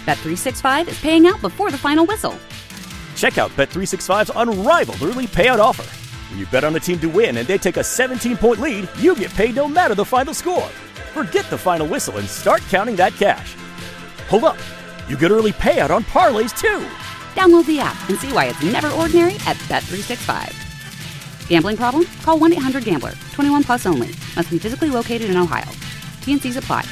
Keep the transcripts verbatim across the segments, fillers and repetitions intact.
Bet three sixty-five is paying out before the final whistle. Check out Bet three sixty-five's unrivaled early payout offer. When you bet on a team to win and they take a seventeen-point lead, you get paid no matter the final score. Forget the final whistle and start counting that cash. Hold up. You get early payout on parlays, too. Download the app and see why it's never ordinary at Bet three sixty-five. Gambling problem? Call one eight hundred gambler. twenty-one plus only. Must be physically located in Ohio. T N Cs apply.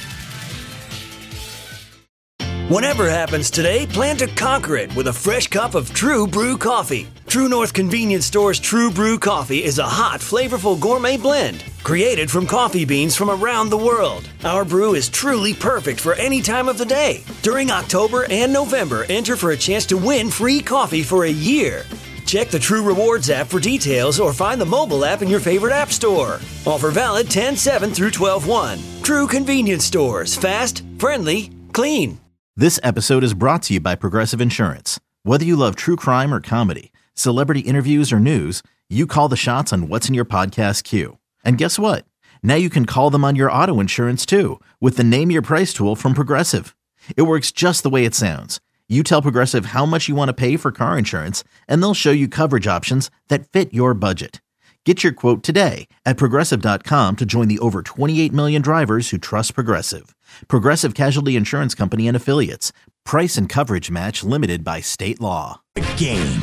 Whatever happens today, plan to conquer it with a fresh cup of True Brew coffee. True North Convenience Store's True Brew coffee is a hot, flavorful gourmet blend created from coffee beans from around the world. Our brew is truly perfect for any time of the day. During October and November, enter for a chance to win free coffee for a year. Check the True Rewards app for details or find the mobile app in your favorite app store. Offer valid ten seven through twelve one. True Convenience Stores. Fast, friendly, clean. This episode is brought to you by Progressive Insurance. Whether you love true crime or comedy, celebrity interviews or news, you call the shots on what's in your podcast queue. And guess what? Now you can call them on your auto insurance too with the Name Your Price tool from Progressive. It works just the way it sounds. You tell Progressive how much you want to pay for car insurance, and they'll show you coverage options that fit your budget. Get your quote today at Progressive dot com to join the over twenty-eight million drivers who trust Progressive. Progressive Casualty Insurance Company and Affiliates. Price and coverage match limited by state law. The game.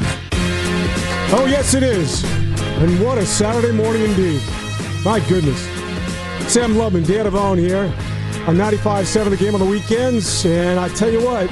Oh, yes, it is. And what a Saturday morning indeed. My goodness. Sam Lubman, Dan Avone here on ninety-five seven The Game on the weekends. And I tell you what,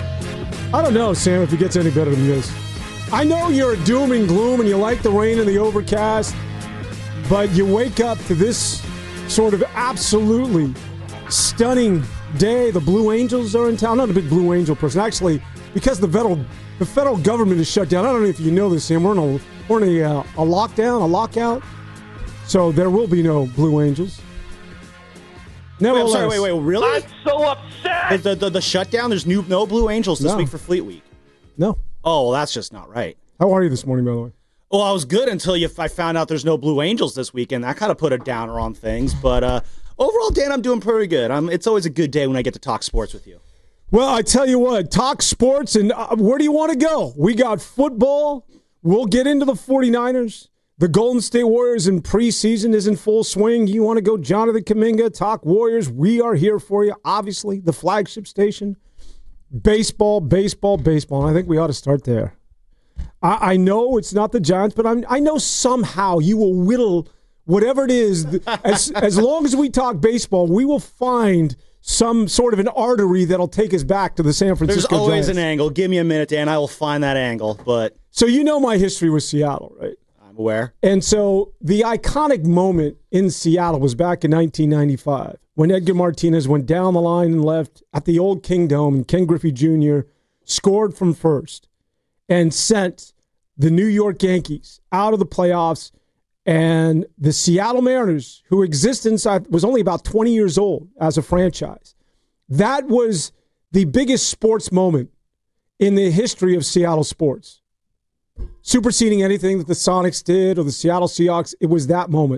I don't know, Sam, if it gets any better than this. I know you're a doom and gloom and you like the rain and the overcast, but you wake up to this sort of absolutely stunning day. The Blue Angels are in town. I'm not a big Blue Angel person. Actually, because the federal the federal government is shut down. I don't know if you know this, Sam. We're in a, we're in a, uh, a lockdown, a lockout. So there will be no Blue Angels. Nevertheless, wait, I'm sorry, wait, wait, really? I'm so upset. The, the, the shutdown, there's new, no Blue Angels this No. week for Fleet Week. No. Oh, well, that's just not right. How are you this morning, by the way? Well, I was good until you, I found out there's no Blue Angels this weekend. That kind of put a downer on things. But uh, overall, Dan, I'm doing pretty good. I'm, it's always a good day when I get to talk sports with you. Well, I tell you what, talk sports, and uh, where do you want to go? We got football. We'll get into the 49ers. The Golden State Warriors in preseason is in full swing. You want to go Jonathan Kuminga, talk Warriors? We are here for you. Obviously, the flagship station. Baseball, baseball, baseball. And I think we ought to start there. I, I know it's not the Giants, but I'm, I know somehow you will whittle whatever it is. As, as long as we talk baseball, we will find some sort of an artery that'll take us back to the San Francisco There's always Giants. an angle. Give me a minute, Dan. I will find that angle. But So you know my history with Seattle, right? I'm aware. And so the iconic moment in Seattle was back in nineteen ninety-five when Edgar Martinez went down the line and left at the old Kingdome, and Ken Griffey Junior scored from first and sent the New York Yankees out of the playoffs. And the Seattle Mariners, who existence was only about twenty years old as a franchise, that was the biggest sports moment in the history of Seattle sports. Superseding anything that the Sonics did or the Seattle Seahawks, it was that moment.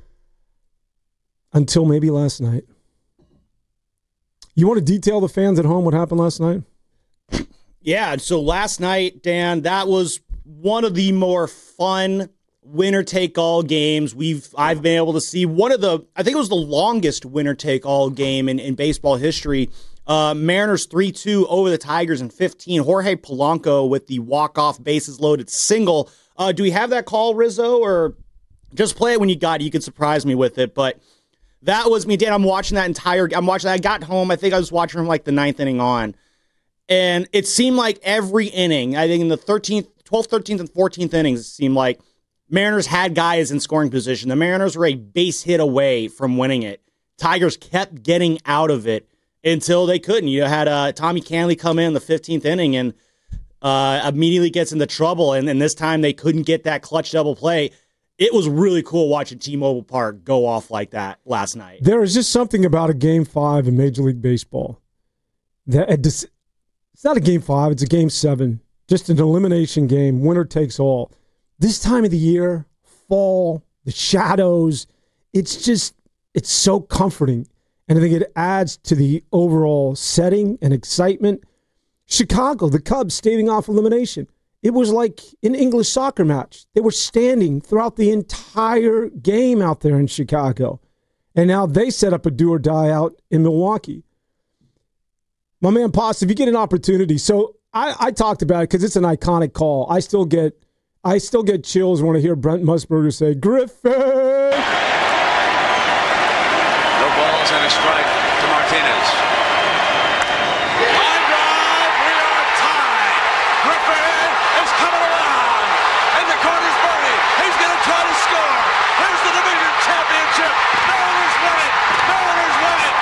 Until maybe last night. You want to detail the fans at home what happened last night? Yeah, so last night, Dan, that was one of the more fun winner-take-all games we've I've been able to see. One of the, I think it was the longest winner-take-all game in, in baseball history. Uh, Mariners three two over the Tigers in fifteen. Jorge Polanco with the walk-off bases-loaded single. Uh, do we have that call, Rizzo, or just play it when you got it? You can surprise me with it, but that was me, Dan. I'm watching that entire, I'm watching that. I got home, I think I was watching from like the ninth inning on, and it seemed like every inning, I think in the thirteenth, twelfth, thirteenth, and fourteenth innings, it seemed like Mariners had guys in scoring position. The Mariners were a base hit away from winning it. Tigers kept getting out of it until they couldn't. You had uh, Tommy Canley come in in the fifteenth inning and uh, immediately gets into trouble, and, and this time they couldn't get that clutch double play. It was really cool watching T-Mobile Park go off like that last night. There is just something about a Game five in Major League Baseball. That it's not a Game five, it's a Game seven. Just an elimination game, winner takes all. This time of the year, fall, the shadows, it's just, it's so comforting. And I think it adds to the overall setting and excitement. Chicago, the Cubs staving off elimination. It was like an English soccer match. They were standing throughout the entire game out there in Chicago. And now they set up a do or die out in Milwaukee. My man, Poss, if you get an opportunity, so I, I talked about it because it's an iconic call. I still get I still get chills when I hear Brent Musburger say, Griffin! No balls and a strike to Martinez. Line drive, we are tied. Griffin is coming around. In the corner's Bernie. He's going to try to score. Here's the division championship. Mariners win it. Mariners win it.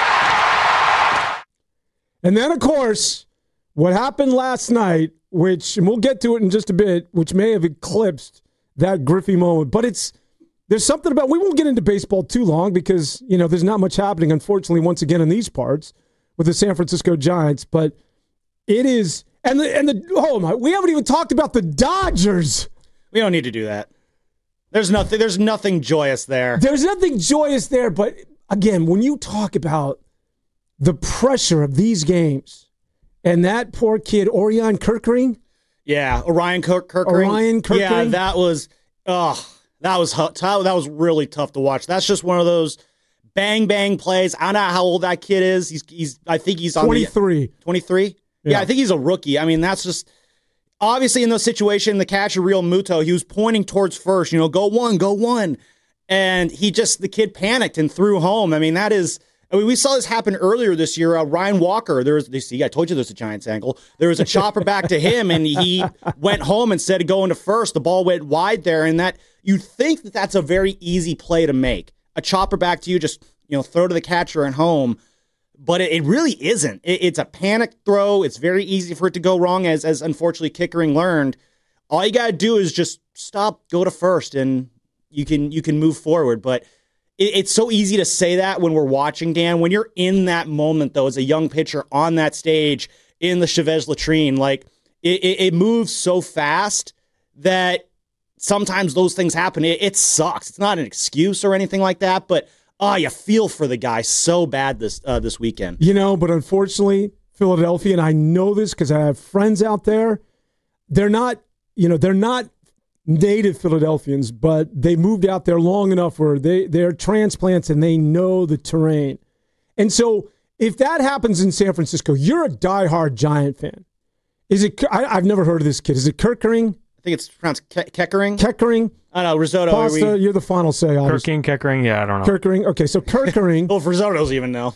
And then, of course, what happened last night, which, and we'll get to it in just a bit, which may have eclipsed that Griffey moment. But it's, there's something about, we won't get into baseball too long because, you know, there's not much happening, unfortunately, once again in these parts with the San Francisco Giants. But it is, and the, and the, oh my, we haven't even talked about the Dodgers. We don't need to do that. There's nothing, there's nothing joyous there. There's nothing joyous there. But again, when you talk about the pressure of these games, and that poor kid, Orion Kirkering. Yeah, Orion Kirk- Kirkering. Orion Kirkering. Yeah, that was, oh, that was that was really tough to watch. That's just one of those bang bang plays. I don't know how old that kid is. He's he's. I think he's on twenty-three. twenty-three. Yeah. yeah, I think he's a rookie. I mean, that's just obviously in the situation. The catcher, Real Muto, he was pointing towards first. You know, go one, go one, and he just the kid panicked and threw home. I mean, that is. I mean, we saw this happen earlier this year. Uh, Ryan Walker, there was, see, I told you there's a Giants angle. There was a chopper back to him, and he went home instead of going to first. The ball went wide there, and that you'd think that that's a very easy play to make. A chopper back to you, just you know, throw to the catcher and home. But it, it really isn't. It, it's a panic throw. It's very easy for it to go wrong, as as unfortunately Kickering learned. All you got to do is just stop, go to first, and you can you can move forward. But it's so easy to say that when we're watching, Dan. When you're in that moment, though, as a young pitcher on that stage in the Chavez latrine, like it, it, it moves so fast that sometimes those things happen. It, it sucks. It's not an excuse or anything like that, but oh, you feel for the guy so bad this uh, this weekend. You know, but unfortunately, Philadelphia, and I know this because I have friends out there, they're not, you know, they're not native Philadelphians, but they moved out there long enough where they, they're transplants and they know the terrain. And so if that happens in San Francisco, you're a diehard Giant fan. Is it? I, I've never heard of this kid. Is it Kirkering? I think it's pronounced Ke- Keckering. Keckering? I don't know. Risotto. Pasta, we... You're the final say. Kirking, Keckering? Yeah, I don't know. Kirkering. Okay, so Kirkering. Well, if Risotto's even know.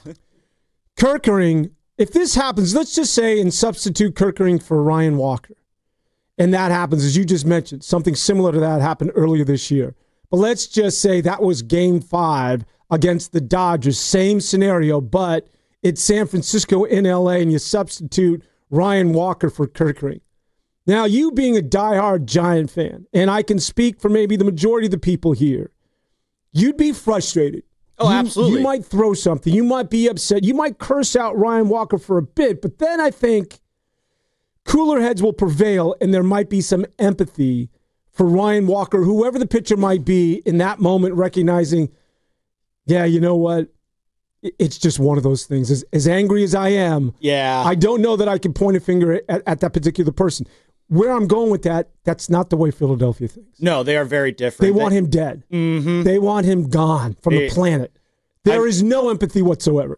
Kirkering, if this happens, let's just say and substitute Kirkering for Ryan Walker. And that happens, as you just mentioned, something similar to that happened earlier this year. But let's just say that was game five against the Dodgers. Same scenario, but it's San Francisco in L A, and you substitute Ryan Walker for Kirkering. Now, you being a diehard Giant fan, and I can speak for maybe the majority of the people here, you'd be frustrated. Oh, you, absolutely. You might throw something. You might be upset. You might curse out Ryan Walker for a bit, but then I think cooler heads will prevail, and there might be some empathy for Ryan Walker, whoever the pitcher might be in that moment, recognizing, yeah, you know what? It's just one of those things. As, as angry as I am, yeah, I don't know that I can point a finger at, at that particular person. Where I'm going with that, that's not the way Philadelphia thinks. No, they are very different. They want him dead. Mm-hmm. They want him gone from they, the planet. There I, is no empathy whatsoever.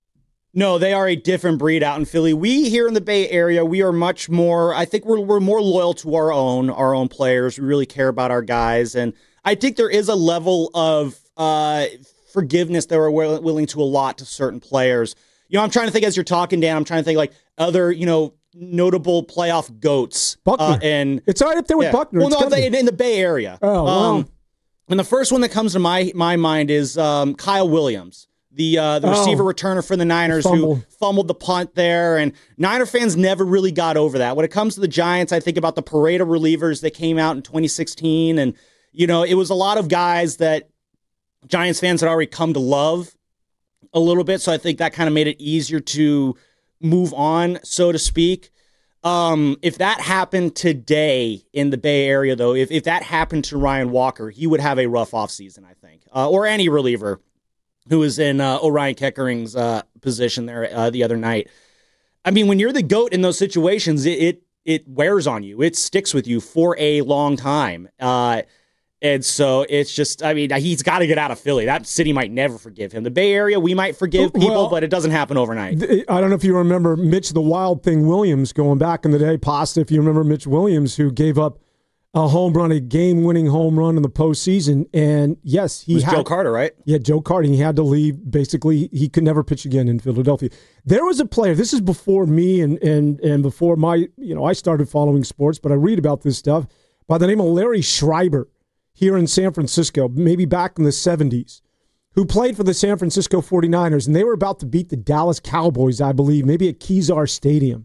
No, they are a different breed out in Philly. We here in the Bay Area, we are much more, I think we're we're more loyal to our own, our own players. We really care about our guys. And I think there is a level of uh, forgiveness that we're willing to allot to certain players. You know, I'm trying to think as you're talking, Dan, I'm trying to think like other, you know, notable playoff goats. Buckner. Uh, and it's all right up there with yeah. Buckner. Well, no, they, in the Bay Area. Oh, wow. Um, and the first one that comes to my, my mind is um, Kyle Williams. The uh, the receiver oh, returner for the Niners fumble. who fumbled the punt there. And Niner fans never really got over that. When it comes to the Giants, I think about the parade of relievers that came out in twenty sixteen. And, you know, it was a lot of guys that Giants fans had already come to love a little bit. So I think that kind of made it easier to move on, so to speak. Um, if that happened today in the Bay Area, though, if, if that happened to Ryan Walker, he would have a rough offseason, I think, uh, or any reliever who was in uh, Orion Keckering's uh, position there uh, the other night. I mean, when you're the GOAT in those situations, it it, it wears on you. It sticks with you for a long time. Uh, and so it's just, I mean, he's got to get out of Philly. That city might never forgive him. The Bay Area, we might forgive people, well, but it doesn't happen overnight. I don't know if you remember Mitch the Wild Thing Williams going back in the day, Pasta, if you remember Mitch Williams, who gave up a home run, a game-winning home run in the postseason. And yes, he it was had, Joe Carter, right? Yeah, Joe Carter. He had to leave. Basically, he could never pitch again in Philadelphia. There was a player. This is before me and and and before my, you know, I started following sports, but I read about this stuff by the name of Larry Schreiber here in San Francisco, maybe back in the seventies, who played for the San Francisco forty-niners, and they were about to beat the Dallas Cowboys, I believe, maybe at Kezar Stadium.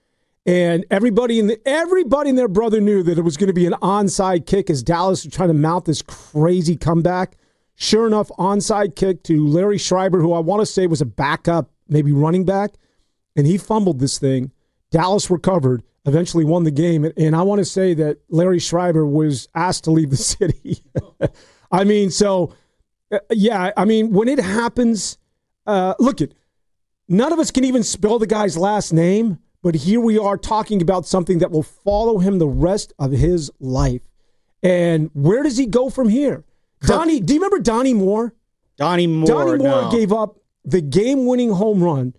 And everybody in the, everybody and their brother knew that it was going to be an onside kick as Dallas was trying to mount this crazy comeback. Sure enough, onside kick to Larry Schreiber, who I want to say was a backup, maybe running back, and he fumbled this thing. Dallas recovered, eventually won the game, and I want to say that Larry Schreiber was asked to leave the city. I mean, so, uh, yeah, I mean, when it happens, uh, look, it, none of us can even spell the guy's last name, but here we are talking about something that will follow him the rest of his life. And where does he go from here? Donnie, do you remember Donnie Moore? Donnie Moore, Donnie Moore no. gave up the game-winning home run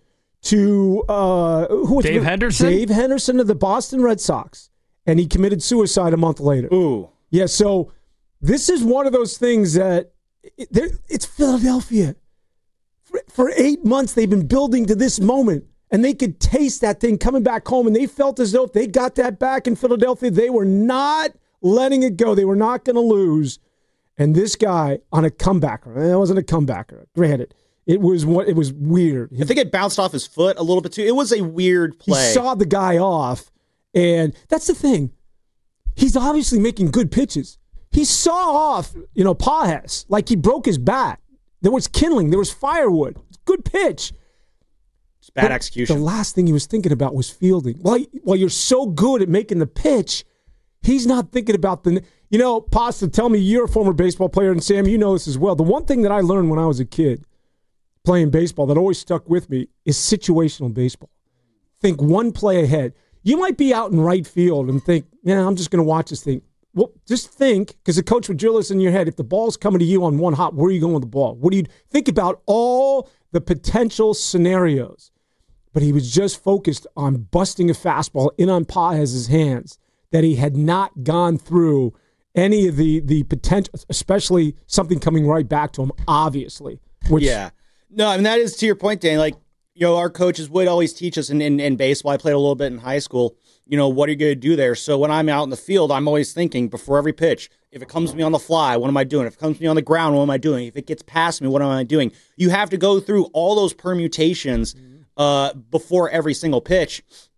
to uh, who was Dave it? Henderson? Dave Henderson of the Boston Red Sox. And he committed suicide a month later. Ooh. Yeah, so this is one of those things that it, it's Philadelphia. For, for eight months, they've been building to this moment. And they could taste that thing coming back home, and they felt as though if they got that back in Philadelphia, they were not letting it go. They were not going to lose. And this guy on a comebacker, it wasn't a comebacker, granted. It was what it was weird. I think it bounced off his foot a little bit too. It was a weird play. He saw the guy off, and that's the thing. He's obviously making good pitches. He saw off, you know, Pages like he broke his bat. There was kindling. There was firewood. Good pitch. It's bad but execution. The last thing he was thinking about was fielding. Well, while you're so good at making the pitch, he's not thinking about the... You know, Pasta, tell me, you're a former baseball player, and Sam, you know this as well. The one thing that I learned when I was a kid playing baseball that always stuck with me is situational baseball. Think one play ahead. You might be out in right field and think, yeah, I'm just going to watch this thing. Well, just think, because the coach would drill this in your head, if the ball's coming to you on one hop, where are you going with the ball? What do you think about all the potential scenarios? But he was just focused on busting a fastball in on Pages' hands, that he had not gone through any of the, the potential, especially something coming right back to him, obviously. Which, yeah. No, I mean, that is to your point, Dan. Like, you know, our coaches would always teach us in, in, in baseball. I played a little bit in high school. You know, what are you going to do there? So when I'm out in the field, I'm always thinking before every pitch, if it comes to me on the fly, what am I doing? If it comes to me on the ground, what am I doing? If it gets past me, what am I doing? You have to go through all those permutations uh, before every single pitch.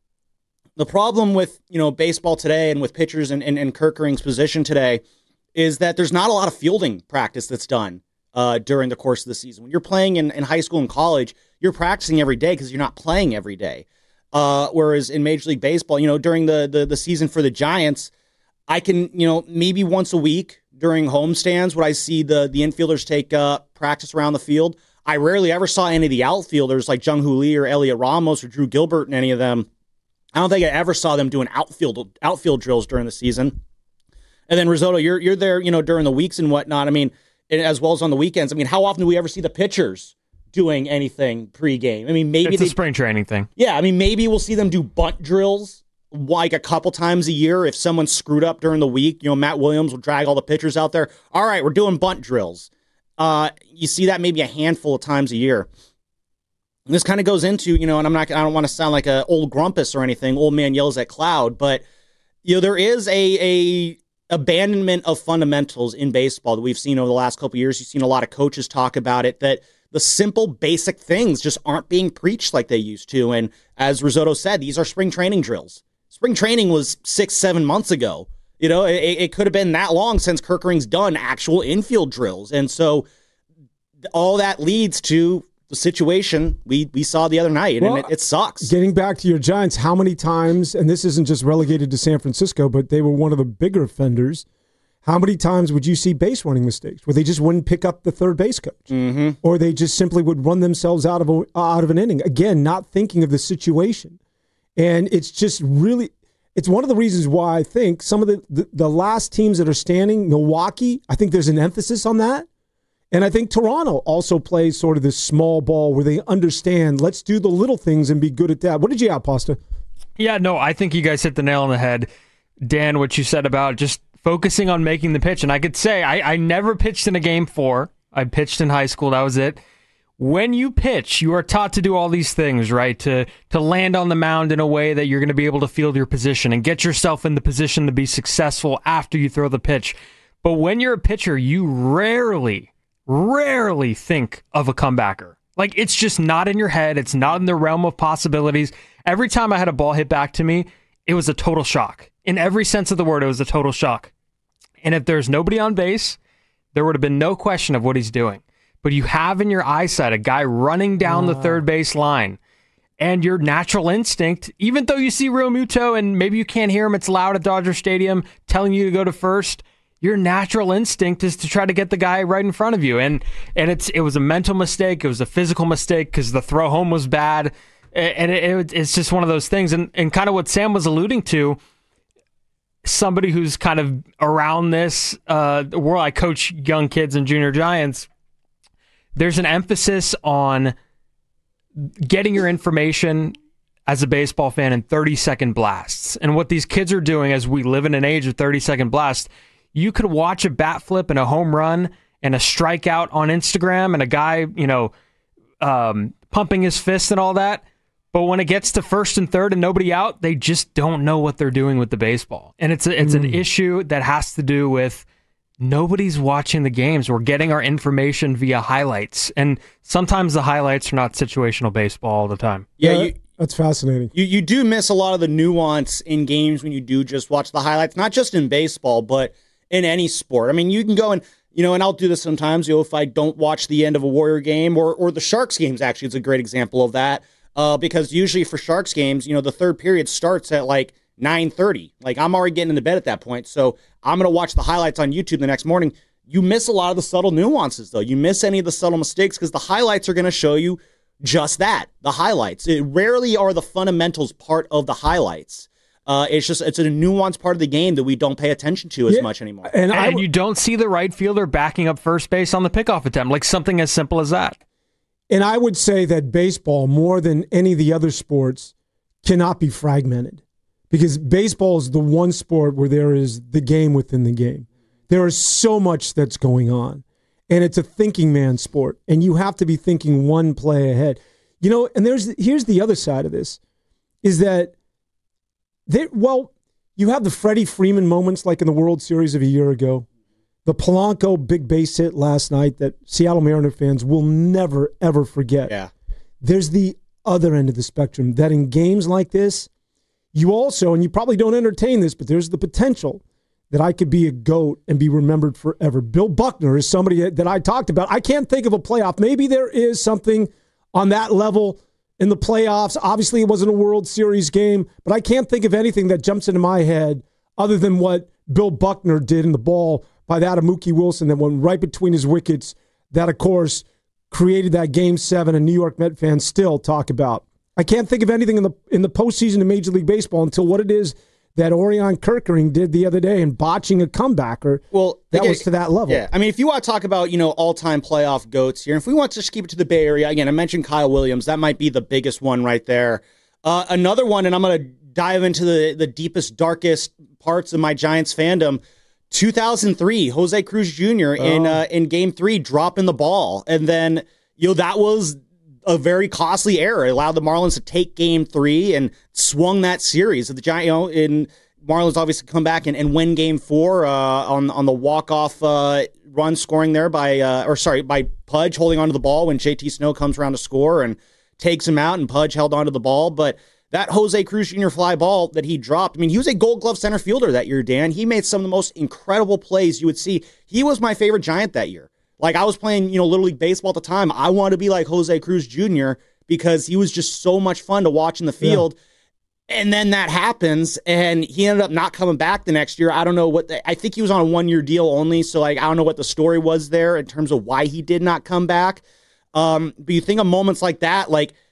The problem with, you know, baseball today and with pitchers and, and, and Kerkering's position today is that there's not a lot of fielding practice that's done uh, during the course of the season. When you're playing in, in high school and college, you're practicing every day because you're not playing every day. Uh, whereas in Major League Baseball, you know, during the, the the season for the Giants, I can, you know, maybe once a week during homestands would I see the the infielders take uh, practice around the field. I rarely ever saw any of the outfielders like Jung Hoo Lee or Elliot Ramos or Drew Gilbert and any of them. I don't think I ever saw them doing outfield outfield drills during the season. And then Risotto, you're you're there, you know, during the weeks and whatnot. I mean, as well as on the weekends. I mean, how often do we ever see the pitchers doing anything pregame? I mean, maybe it's they, a spring training thing. Yeah, I mean, maybe we'll see them do bunt drills like a couple times a year if someone screwed up during the week. You know, Matt Williams will drag all the pitchers out there. All right, we're doing bunt drills. Uh, you see that maybe a handful of times a year. And this kind of goes into, you know, and I'm not, I don't want to sound like a old grumpus or anything. Old man yells at cloud, but you know, there is a a abandonment of fundamentals in baseball that we've seen over the last couple of years. You've seen a lot of coaches talk about it, that the simple, basic things just aren't being preached like they used to. And as Risotto said, these are spring training drills. Spring training was six, seven months ago. You know, it, it could have been that long since Kerkering's done actual infield drills. And so all that leads to the situation we, we saw the other night, and well, it, it sucks. Getting back to your Giants, how many times, and this isn't just relegated to San Francisco, but they were one of the bigger offenders, how many times would you see base running mistakes where they just wouldn't pick up the third base coach? Mm-hmm. Or they just simply would run themselves out of a, out of an inning? Again, not thinking of the situation. And it's just really, it's one of the reasons why I think some of the, the, the last teams that are standing, Milwaukee, I think there's an emphasis on that. And I think Toronto also plays sort of this small ball where they understand, let's do the little things and be good at that. What did you have, Pasta? Yeah, no, I think you guys hit the nail on the head. Dan, what you said about just focusing on making the pitch. And I could say, I, I never pitched in a game four. I pitched in high school. That was it. When you pitch, you are taught to do all these things, right? To to land on the mound in a way that you're going to be able to field your position and get yourself in the position to be successful after you throw the pitch. But when you're a pitcher, you rarely, rarely think of a comebacker. Like, it's just not in your head. It's not in the realm of possibilities. Every time I had a ball hit back to me, it was a total shock. In every sense of the word, it was a total shock. And if there's nobody on base, there would have been no question of what he's doing. But you have in your eyesight a guy running down uh. the third base line, and your natural instinct, even though you see Real Muto and maybe you can't hear him, it's loud at Dodger Stadium telling you to go to first, your natural instinct is to try to get the guy right in front of you. And and it's it was a mental mistake. It was a physical mistake because the throw home was bad. And it, it, it's just one of those things. And, and kind of what Sam was alluding to, somebody who's kind of around this uh, world, I coach young kids and junior giants, there's an emphasis on getting your information as a baseball fan in thirty-second blasts. And what these kids are doing, as we live in an age of thirty-second blasts, you could watch a bat flip and a home run and a strikeout on Instagram and a guy, you know, um, pumping his fist and all that. But when it gets to first and third and nobody out, they just don't know what they're doing with the baseball. And it's a, it's mm. an issue that has to do with nobody's watching the games. We're getting our information via highlights. And sometimes the highlights are not situational baseball all the time. Yeah, yeah you, that's fascinating. You you do miss a lot of the nuance in games when you do just watch the highlights, not just in baseball, but in any sport. I mean, you can go and, you know, and I'll do this sometimes, you know, if I don't watch the end of a Warrior game or or the Sharks games, actually, it's a great example of that. Uh, because usually for Sharks games, you know, the third period starts at like nine thirty. Like, I'm already getting into bed at that point. So I'm going to watch the highlights on YouTube the next morning. You miss a lot of the subtle nuances, though. You miss any of the subtle mistakes because the highlights are going to show you just that, the highlights. It rarely are the fundamentals part of the highlights. Uh, it's just, it's a nuanced part of the game that we don't pay attention to as yeah, much anymore. And, and w- you don't see the right fielder backing up first base on the pickoff attempt, like something as simple as that. And I would say that baseball, more than any of the other sports, cannot be fragmented. Because baseball is the one sport where there is the game within the game. There is so much that's going on. And it's a thinking man sport. And you have to be thinking one play ahead. You know, and there's here's the other side of this, is that, they, well, you have the Freddie Freeman moments like in the World Series of a year ago. The Polanco big base hit last night that Seattle Mariner fans will never, ever forget. Yeah. There's the other end of the spectrum, that in games like this, you also, and you probably don't entertain this, but there's the potential that I could be a GOAT and be remembered forever. Bill Buckner is somebody that I talked about. I can't think of a playoff. Maybe there is something on that level in the playoffs. Obviously, it wasn't a World Series game, but I can't think of anything that jumps into my head other than what Bill Buckner did in the ball by that of Mookie Wilson that went right between his wickets. That, of course, created that Game seven and New York Met fans still talk about. I can't think of anything in the in the postseason of Major League Baseball until what it is that Orion Kerkering did the other day and botching a comebacker. Well, that again, was to that level. Yeah, I mean, if you want to talk about, you know, all-time playoff GOATs here, if we want to just keep it to the Bay Area, again, I mentioned Kyle Williams. That might be the biggest one right there. Uh, another one, and I'm going to dive into the, the deepest, darkest parts of my Giants fandom, two thousand three, Jose Cruz Junior Oh. in uh, in Game three, dropping the ball. And then, you know, that was a very costly error. It allowed the Marlins to take Game three and swung that series. The Giants, you know, in Marlins obviously come back and, and win Game four uh, on on the walk-off uh, run scoring there by, uh, or sorry, by Pudge holding onto the ball when J T Snow comes around to score and takes him out, and Pudge held onto the ball. But that Jose Cruz Junior fly ball that he dropped, I mean, he was a Gold Glove center fielder that year, Dan. He made some of the most incredible plays you would see. He was my favorite Giant that year. Like, I was playing, you know, Little League Baseball at the time. I wanted to be like Jose Cruz Junior because he was just so much fun to watch in the field. Yeah. And then that happens, and he ended up not coming back the next year. I don't know what the, I think he was on a one-year deal only, so, like, I don't know what the story was there in terms of why he did not come back. Um, but you think of moments like that, like,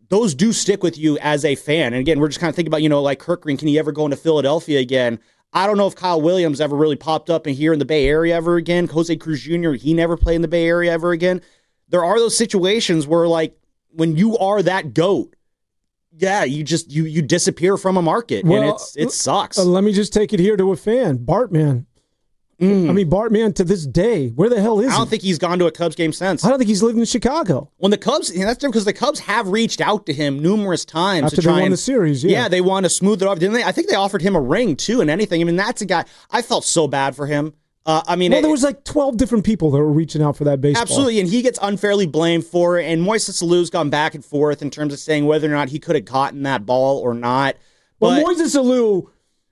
those do stick with you as a fan. And again, we're just kind of thinking about, you know, like Kirkering, can he ever go into Philadelphia again? I don't know if Kyle Williams ever really popped up in here in the Bay Area ever again. Jose Cruz Junior, he never played in the Bay Area ever again. There are those situations where, like, when you are that GOAT, yeah, you just you you disappear from a market, well, and it's it sucks. Uh, let me just take it here to a fan, Bartman. Mm. I mean, Bartman to this day, where the hell is he? I don't he? think he's gone to a Cubs game since. I don't think he's lived in Chicago. When the Cubs, you know, that's different because the Cubs have reached out to him numerous times after to try they won and, the series. Yeah. yeah, they want to smooth it off, didn't they? I think they offered him a ring too, and anything. I mean, that's a guy. I felt so bad for him. Uh, I mean, well, it, there was like twelve different people that were reaching out for that baseball. Absolutely, and he gets unfairly blamed for it. And Moises Alou's gone back and forth in terms of saying whether or not he could have caught in that ball or not. But, well, Moises Alou,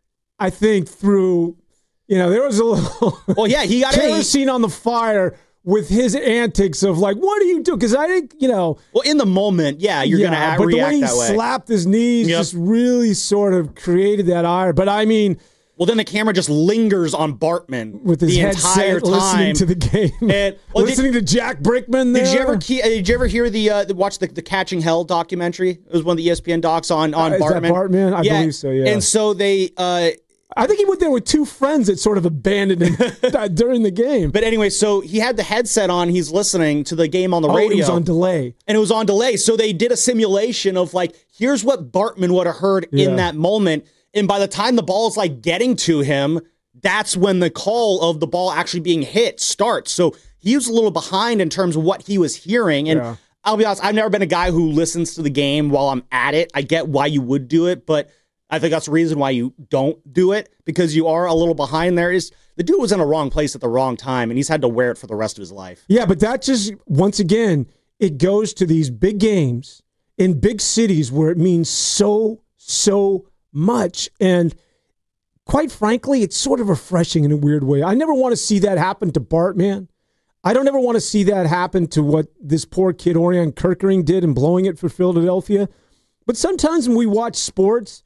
I think, through. You know, there was a little well, yeah, he got kerosene on the fire with his antics of like, what do you do? Because I think, you know. Well, in the moment, yeah, you're yeah, going to react that way. But the way he slapped his knees yep. just really sort of created that ire. But I mean. Well, then the camera just lingers on Bartman with his the headset, entire time. Listening to the game. And, well, listening did, to Jack Brickman there. Did you ever, did you ever hear the, uh, watch the, the Catching Hell documentary? It was one of the E S P N docs on, on uh, Bartman. Is that Bartman? I yeah. believe so, yeah. And so they. Uh, I think he went there with two friends that sort of abandoned him during the game. But anyway, so he had the headset on. He's listening to the game on the oh, radio. It was on delay. And it was on delay. So they did a simulation of like, here's what Bartman would have heard yeah. in that moment. And by the time the ball is like getting to him, that's when the call of the ball actually being hit starts. So he was a little behind in terms of what he was hearing. And yeah. I'll be honest, I've never been a guy who listens to the game while I'm at it. I get why you would do it, but I think that's the reason why you don't do it, because you are a little behind there. Is the dude was in a wrong place at the wrong time, and he's had to wear it for the rest of his life. Yeah, but that just, once again, it goes to these big games in big cities where it means so, so much. And quite frankly, it's sort of refreshing in a weird way. I never want to see that happen to Bartman. I don't ever want to see that happen to what this poor kid, Orion Kirkering, did in blowing it for Philadelphia. But sometimes when we watch sports,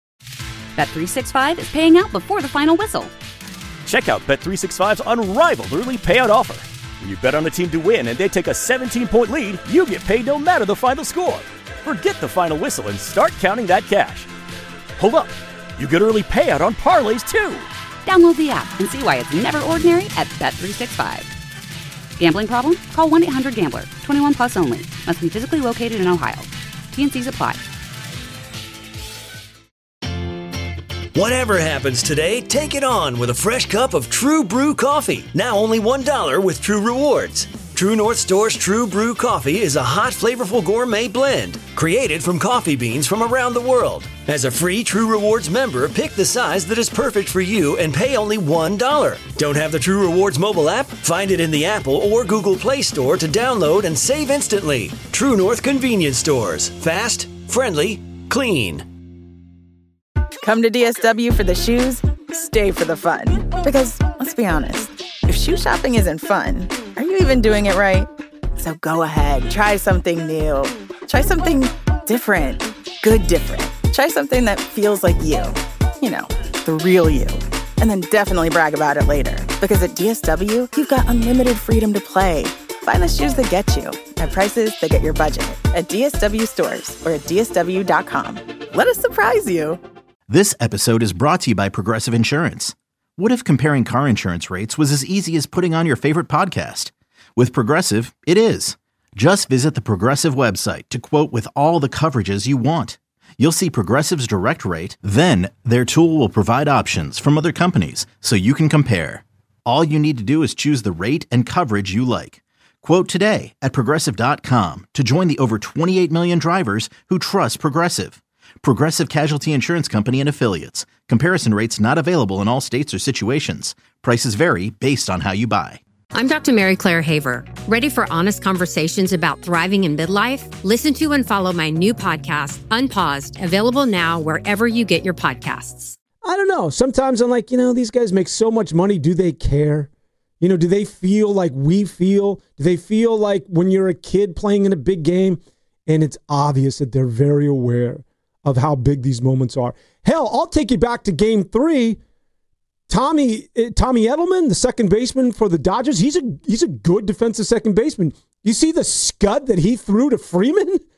Bet three sixty-five is paying out before the final whistle. Check out Bet three sixty-five's unrivaled early payout offer. When you bet on a team to win and they take a seventeen-point lead, you get paid no matter the final score. Forget the final whistle and start counting that cash. Hold up. You get early payout on parlays, too. Download the app and see why it's never ordinary at Bet three sixty-five. Gambling problem? Call one eight hundred gambler. twenty-one plus only. Must be physically located in Ohio. T N Cs apply. Whatever happens today, take it on with a fresh cup of True Brew coffee. Now only one dollar with True Rewards. True North Store's True Brew coffee is a hot, flavorful gourmet blend created from coffee beans from around the world. As a free True Rewards member, pick the size that is perfect for you and pay only one dollar. Don't have the True Rewards mobile app? Find it in the Apple or Google Play Store to download and save instantly. True North Convenience Stores. Fast, friendly, clean. Come to D S W for the shoes, stay for the fun. Because, let's be honest, if shoe shopping isn't fun, are you even doing it right? So go ahead, try something new. Try something different. Good different. Try something that feels like you. You know, the real you. And then definitely brag about it later. Because at D S W, you've got unlimited freedom to play. Find the shoes that get you at prices that get your budget at D S W stores or at D S W dot com. Let us surprise you. This episode is brought to you by Progressive Insurance. What if comparing car insurance rates was as easy as putting on your favorite podcast? With Progressive, it is. Just visit the Progressive website to quote with all the coverages you want. You'll see Progressive's direct rate, then their tool will provide options from other companies so you can compare. All you need to do is choose the rate and coverage you like. Quote today at Progressive dot com to join the over twenty-eight million drivers who trust Progressive. Progressive Casualty Insurance Company and Affiliates. Comparison rates not available in all states or situations. Prices vary based on how you buy. I'm Doctor Mary Claire Haver. Ready for honest conversations about thriving in midlife? Listen to and follow my new podcast, Unpaused, available now wherever you get your podcasts. I don't know. Sometimes I'm like, you know, these guys make so much money. Do they care? You know, do they feel like we feel? Do they feel like when you're a kid playing in a big game and it's obvious that they're very aware of how big these moments are? Hell, I'll take you back to game three. Tommy Tommy Edelman, the second baseman for the Dodgers, he's a he's a good defensive second baseman. You see the scud that he threw to Freeman?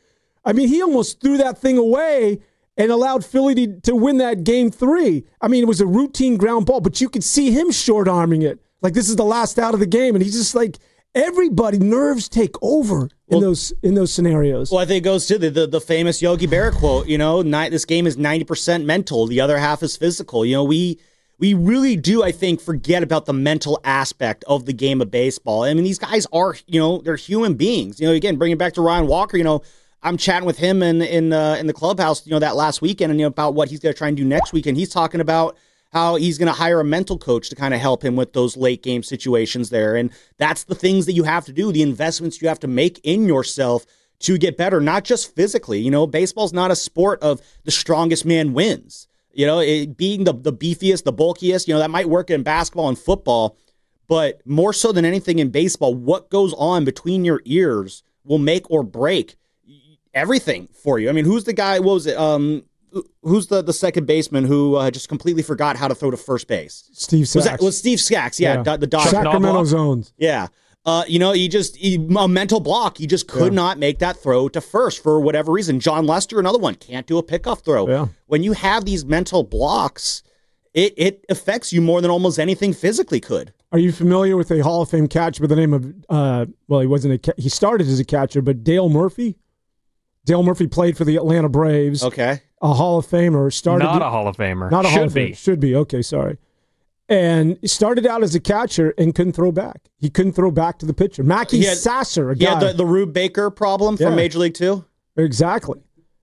I mean, he almost threw that thing away and allowed Philly to, to win that game three. I mean, it was a routine ground ball, but you could see him short-arming it. Like, this is the last out of the game, and he's just like, everybody, nerves take over in well, those in those scenarios. Well, I think it goes to the, the, the famous Yogi Berra quote, you know, this game is ninety percent mental, the other half is physical. You know, we we really do, I think, forget about the mental aspect of the game of baseball. I mean, these guys are, you know, they're human beings. You know, again, bringing it back to Ryan Walker, you know, I'm chatting with him in in uh, in the clubhouse, you know, that last weekend, and you know about what he's going to try and do next weekend. He's talking about how he's going to hire a mental coach to kind of help him with those late game situations there, and that's the things that you have to do, the investments you have to make in yourself to get better, not just physically. You know, baseball's not a sport of the strongest man wins. You know, it, being the the beefiest, the bulkiest, you know, that might work in basketball and football, but more so than anything in baseball, what goes on between your ears will make or break everything for you. I mean, who's the guy, what was it, um, who's the, the second baseman who uh, just completely forgot how to throw to first base? Steve Sax. Was, that, was Steve Sax, yeah, yeah. the Dodgers. Sacramento zones. Yeah. Uh, you know, he just, he, a mental block. He just could yeah. not make that throw to first for whatever reason. John Lester, another one, can't do a pickoff throw. Yeah. When you have these mental blocks, it, it affects you more than almost anything physically could. Are you familiar with a Hall of Fame catcher by the name of, uh, well, he wasn't a, he started as a catcher, but Dale Murphy? Dale Murphy played for the Atlanta Braves. Okay. A Hall of Famer. Started Not a Hall of Famer. Not a Should Hall of be. Famer. Should be. Okay, sorry. And he started out as a catcher and couldn't throw back. He couldn't throw back to the pitcher. Mackie had, Sasser, a guy. Yeah, the, the Rube Baker problem from yeah. Major League Two. Exactly.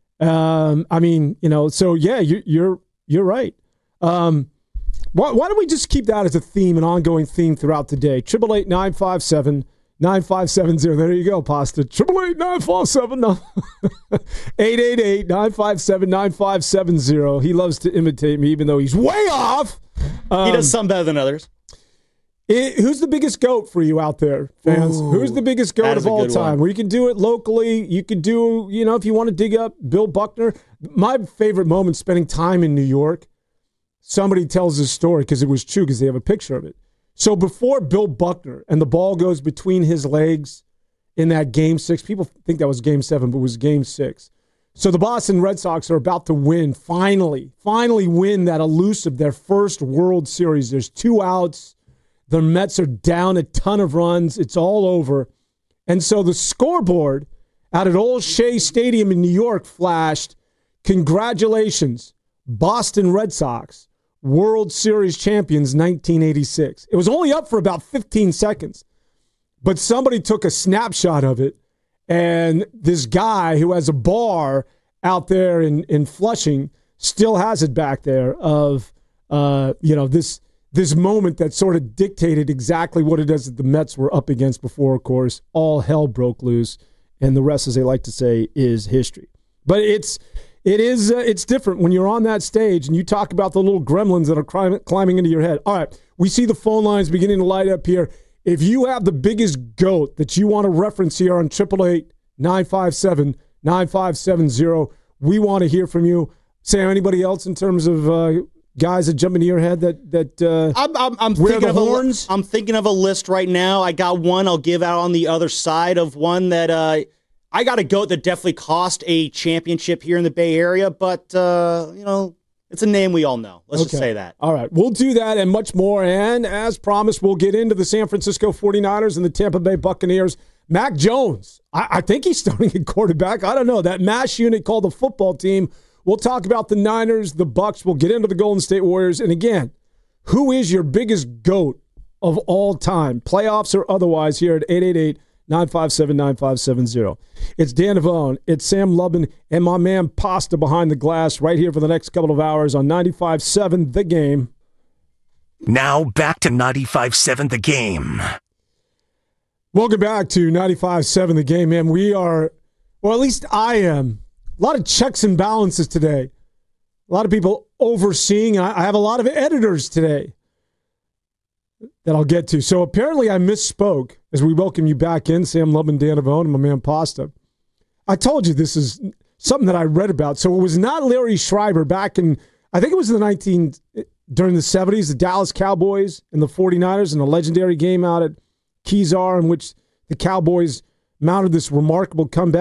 Um, I mean, you know, so yeah, you, you're you're right. Um, why, why don't we just keep that as a theme, an ongoing theme throughout the day? Triple eight nine five seven. nine five seven zero. There you go, Pasta. Triple eight nine five seven eight eight eight nine five seven nine five seven zero. He loves to imitate me, even though he's way off. Um, he does some better than others. It, who's the biggest GOAT for you out there, fans? Ooh, who's the biggest GOAT of all time? One. Where you can do it locally. You could do, you know, if you want to dig up Bill Buckner. My favorite moment spending time in New York, somebody tells this story because it was true because they have a picture of it. So before Bill Buckner and the ball goes between his legs in that game six, people think that was game seven, but it was game six. So the Boston Red Sox are about to win, finally, finally win that elusive, their first World Series. There's two outs. The Mets are down a ton of runs. It's all over. And so the scoreboard out at Old Shea Stadium in New York flashed, congratulations, Boston Red Sox, World Series champions nineteen eighty-six. It was only up for about fifteen seconds, but somebody took a snapshot of it, and this guy who has a bar out there in, in Flushing still has it back there of, uh, you know, this this moment that sort of dictated exactly what it is that the Mets were up against before, of course, all hell broke loose, and the rest, as they like to say, is history. But it's It is. Uh, it's different when you're on that stage and you talk about the little gremlins that are climb, climbing into your head. All right, we see the phone lines beginning to light up here. If you have the biggest GOAT that you want to reference here on triple eight nine five seven nine five seven zero, we want to hear from you. Sam, anybody else in terms of uh, guys that jump into your head that that uh, I'm, I'm, I'm wear thinking the of horns? A, I'm thinking of a list right now. I got one I'll give out on the other side of one that. Uh, I got a GOAT that definitely cost a championship here in the Bay Area, but, uh, you know, it's a name we all know. Let's okay. just say that. All right. We'll do that and much more. And as promised, we'll get into the San Francisco forty-niners and the Tampa Bay Buccaneers. Mac Jones, I, I think he's starting at quarterback. I don't know. That MASH unit called the football team. We'll talk about the Niners, the Bucs. We'll get into the Golden State Warriors. And again, who is your biggest GOAT of all time, playoffs or otherwise, here at eight eight eight nine five seven nine five seven zero. It's Dan Devone, it's Sam Lubin, and my man Pasta behind the glass right here for the next couple of hours on ninety-five point seven The Game. Now back to ninety-five point seven The Game. Welcome back to ninety-five point seven The Game, man. We are, or at least I am, a lot of checks and balances today. A lot of people overseeing. I have a lot of editors today that I'll get to. So apparently I misspoke as we welcome you back in, Sam Lubin, Dan Devone, and my man Pasta. I told you this is something that I read about. So it was not Larry Schreiber back in, I think it was in the nineteen, during the seventies, the Dallas Cowboys and the forty-niners in a legendary game out at Kezar in which the Cowboys mounted this remarkable comeback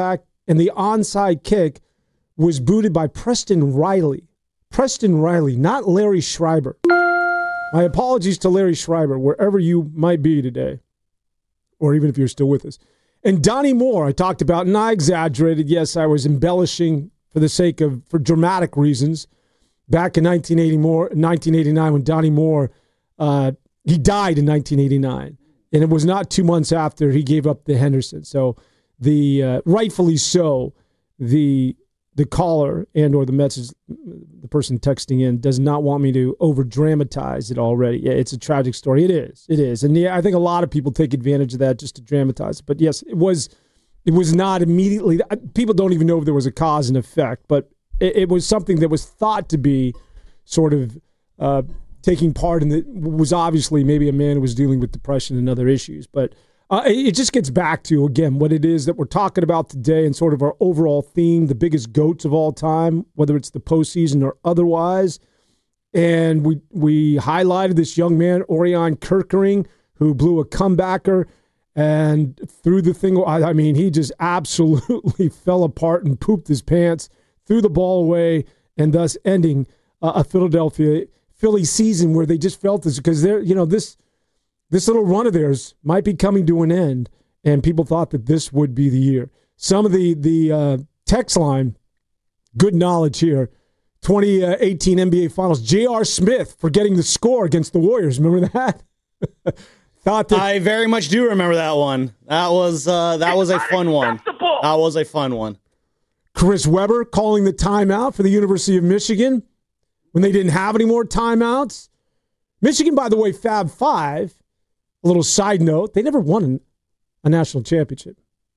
and the onside kick was booted by Preston Riley. Preston Riley, not Larry Schreiber. My apologies to Larry Schreiber, wherever you might be today, or even if you're still with us. And Donnie Moore, I talked about, and I exaggerated. Yes, I was embellishing for the sake of, for dramatic reasons. Back in nineteen eighty-nine, when Donnie Moore, uh, he died in nineteen eighty-nine. And it was not two months after he gave up the Henderson. So the uh, rightfully so, the the caller and or the message, the person texting in, does not want me to over dramatize it already. Yeah, it's a tragic story. It is. It is. And yeah, I think a lot of people take advantage of that just to dramatize it. But yes, it was it was not immediately. People don't even know if there was a cause and effect, but it, it was something that was thought to be sort of uh, taking part in the, was obviously maybe a man who was dealing with depression and other issues. But Uh, it just gets back to, again, what it is that we're talking about today and sort of our overall theme, the biggest GOATs of all time, whether it's the postseason or otherwise. And we we highlighted this young man, Orion Kirkering, who blew a comebacker and threw the thing. I mean, he just absolutely fell apart and pooped his pants, threw the ball away, and thus ending uh, a Philadelphia Philly season where they just felt this, because they're, you know, this – This little run of theirs might be coming to an end, and people thought that this would be the year. Some of the the uh, text line, good knowledge here, twenty eighteen N B A Finals, J R. Smith forgetting the score against the Warriors. Remember that? Thought that I very much do remember that one. That was uh, that was a fun one. That was a fun one. Chris Webber calling the timeout for the University of Michigan when they didn't have any more timeouts. Michigan, by the way, Fab Five. A little side note, they never won a national championship.